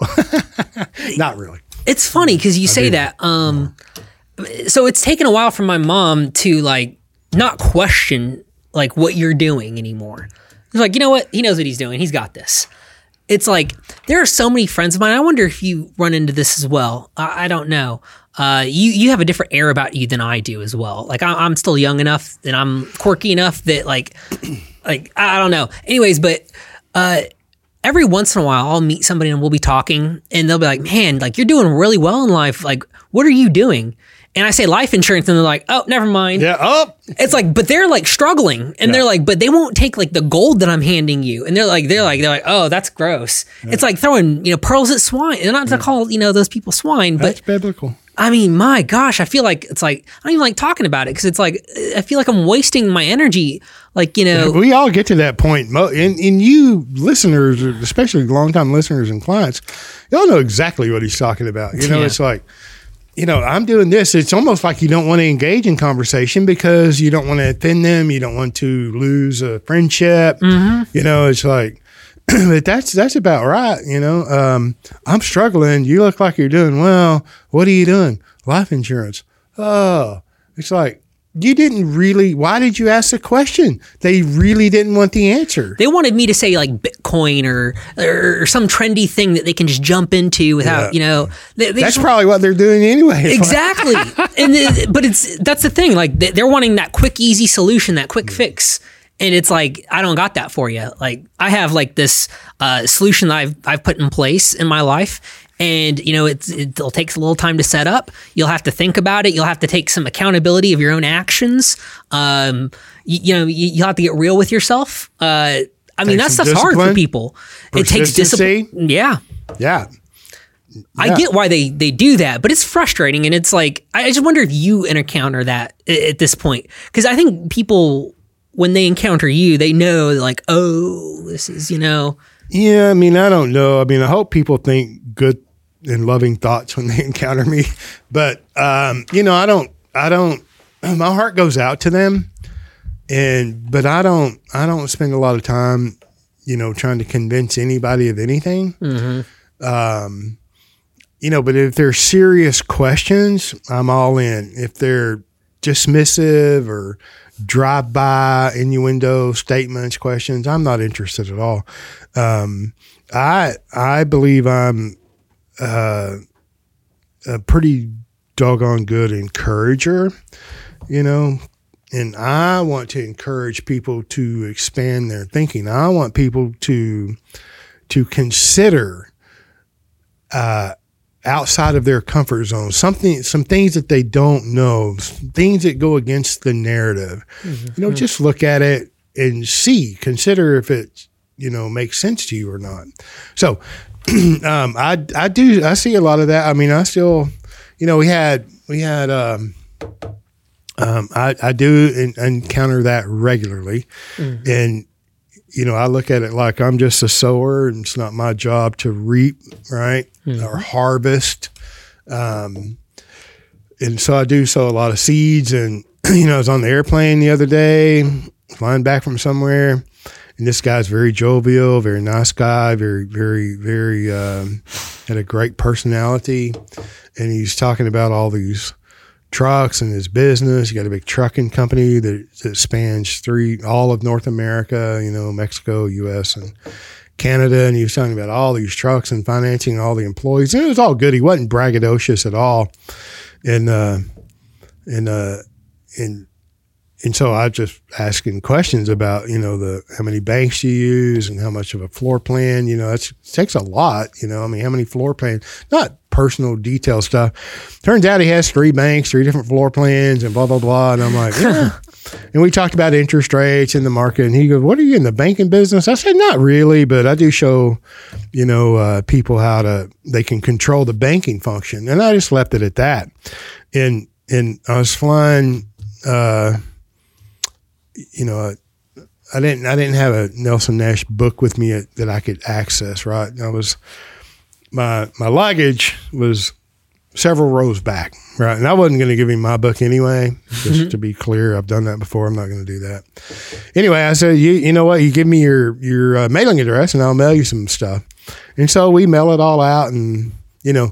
Not really. It's funny because you I say do. that. Um, so it's taken a while for my mom to like not question like what you're doing anymore. It's like, you know what? He knows what he's doing. He's got this. It's like there are so many friends of mine. I wonder if you run into this as well. I, I don't know. Uh, you you have a different air about you than I do as well. Like I, I'm still young enough and I'm quirky enough that like like I don't know. Anyways, but uh, every once in a while I'll meet somebody and we'll be talking and they'll be like, "Man, like you're doing really well in life. Like what are you doing?" And I say life insurance and they're like, "Oh, never mind." Yeah. Oh. It's like, but they're like struggling and yeah. they're like, but they won't take like the gold that I'm handing you. And they're like, they're like, they're like, "Oh, that's gross." Yeah. It's like throwing, you know, pearls at swine. And not to yeah. call, you know, those people swine, that's but biblical. I mean, my gosh, I feel like it's like, I don't even like talking about it because it's like, I feel like I'm wasting my energy. Like, you know. We all get to that point. And, and you listeners, especially longtime listeners and clients, y'all know exactly what he's talking about. You know, yeah. it's like, you know, I'm doing this. It's almost like you don't want to engage in conversation because you don't want to offend them. You don't want to lose a friendship. Mm-hmm. You know, it's like, but that's that's about right. You know, um, I'm struggling. You look like you're doing well. What are you doing? Life insurance. Oh, it's like, you didn't really, why did you ask the question? They really didn't want the answer. They wanted me to say like Bitcoin or or some trendy thing that they can just jump into without, yeah. you know. They, they that's just, probably what they're doing anyway. Exactly. and the, But it's that's the thing. Like they're wanting that quick, easy solution, that quick mm. fix. And it's like, I don't got that for you. Like I have like this uh, solution that I've, I've put in place in my life. And, you know, it's, it'll take a little time to set up. You'll have to think about it. You'll have to take some accountability of your own actions. Um, you, you know, you, you'll have to get real with yourself. Uh, I mean, that stuff's hard for people. It takes discipline. Yeah. Yeah. Yeah. I get why they, they do that, but it's frustrating. And it's like, I just wonder if you encounter that at this point. Because I think people, when they encounter you, they know like, oh, this is, you know. Yeah, I mean, I don't know. I mean, I hope people think good and loving thoughts when they encounter me. But, um, you know, I don't, I don't, my heart goes out to them. And, but I don't, I don't spend a lot of time, you know, trying to convince anybody of anything. Mm-hmm. Um, you know, but if they're serious questions, I'm all in. If they're dismissive or drive-by innuendo statements, questions, I'm not interested at all. Um, I I believe I'm uh, a pretty doggone good encourager, you know, and I want to encourage people to expand their thinking. I want people to to consider uh, outside of their comfort zone, something, some things that they don't know, things that go against the narrative. Mm-hmm. You know, just look at it and see, consider if it, you know, makes sense to you or not. So, um, I, I do, I see a lot of that. I mean, I still, you know, we had, we had, um, um, I, I do in, encounter that regularly. Mm-hmm. And, you know, I look at it like I'm just a sower and it's not my job to reap, right? Mm-hmm. Or harvest. Um, and so I do sow a lot of seeds. And, you know, I was on the airplane the other day, flying back from somewhere. And this guy's very jovial, very nice guy, very, very, very, um, had a great personality. And he's talking about all these trucks and his business. He got a big trucking company that, that spans three, all of North America, you know, Mexico, U S, and Canada. And he was talking about all these trucks and financing all the employees. And it was all good. He wasn't braggadocious at all. And, uh, and, uh, and, And so I just asking questions about, you know, the how many banks you use and how much of a floor plan, you know, it's, it takes a lot, you know, I mean, how many floor plans, not personal detail stuff. Turns out he has three banks, three different floor plans and blah, blah, blah. And I'm like, yeah. And we talked about interest rates in the market. And he goes, what are you in the banking business? I said, not really, but I do show, you know, uh, people how to, they can control the banking function. And I just left it at that. And, and I was flying, uh, you know, I didn't, I didn't have a Nelson Nash book with me that I could access. Right. I was, my, my luggage was several rows back. Right. And I wasn't going to give him my book anyway, just mm-hmm. to be clear. I've done that before. I'm not going to do that. Anyway, I said, you, you know what, you give me your, your uh, mailing address and I'll mail you some stuff. And so we mail it all out and, you know,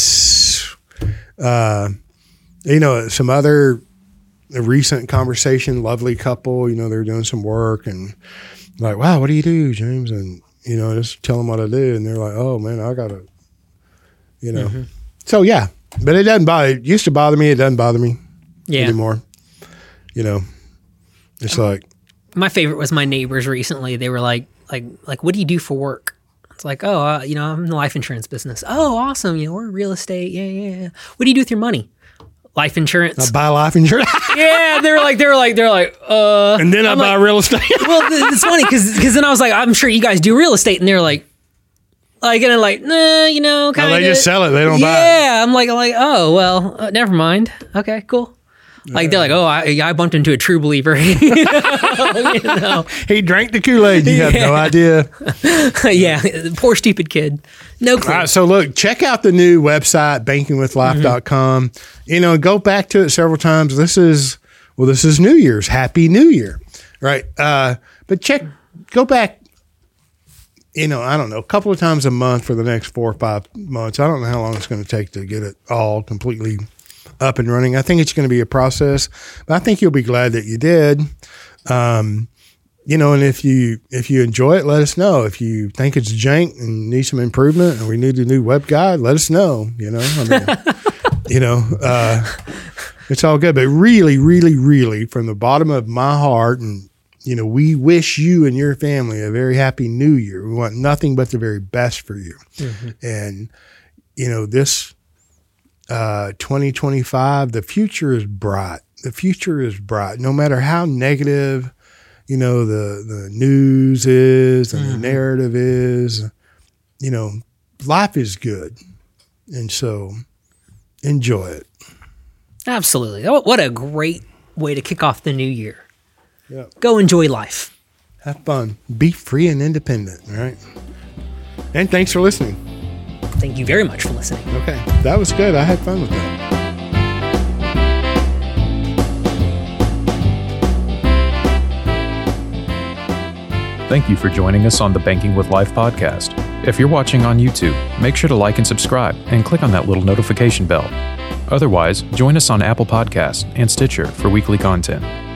uh, you know, some other, a recent conversation, lovely couple, you know, they're doing some work and like, wow, what do you do, James? And, you know, just tell them what I do. And they're like, oh man, I got to, you know, mm-hmm. So yeah, but it doesn't bother, it used to bother me. It doesn't bother me yeah. anymore. You know, it's like. My favorite was my neighbors recently. They were like, like, like, what do you do for work? It's like, oh, uh, you know, I'm in the life insurance business. Oh, awesome. You know, we're real estate. Yeah, yeah, yeah. What do you do with your money? Life insurance. I buy life insurance. Yeah, they were like, they were like, they're like, uh. And then I'm I buy like, real estate. Well, it's funny because because then I was like, I'm sure you guys do real estate, and they're like, like, and I'm like, nah, you know, kind of. No, they just sell it. They don't yeah, buy it. Yeah, I'm like, I'm like, oh well, uh, never mind. Okay, cool. Like they're like, oh, I, I bumped into a true believer. You know? He drank the Kool-Aid. You have no idea. Yeah, poor stupid kid. No clue. All right, so look, check out the new website, banking with life dot com. Mm-hmm. You know, go back to it several times. This is, well, this is New Year's. Happy New Year, right? Uh, but check, go back, you know, I don't know, a couple of times a month for the next four or five months. I don't know how long it's going to take to get it all completely up and running. I think it's going to be a process, but I think you'll be glad that you did. Um, you know, and if you if you enjoy it, let us know. If you think it's jank and need some improvement, and we need a new web guide, let us know. You know, I mean, you know, uh, it's all good. But really, really, really, from the bottom of my heart, and you know, we wish you and your family a very happy New Year. We want nothing but the very best for you, mm-hmm. and you know this. Uh, twenty twenty-five, the future is bright. The future is bright. No matter how negative, you know, the, the news is and mm-hmm. the narrative is, you know, life is good. And so enjoy it. Absolutely. What a great way to kick off the new year. Yep. Go enjoy life. Have fun. Be free and independent, right? And thanks for listening. Thank you very much for listening. Okay. That was good. I had fun with that. Thank you for joining us on the Banking with Life podcast. If you're watching on YouTube, make sure to like and subscribe and click on that little notification bell. Otherwise, join us on Apple Podcasts and Stitcher for weekly content.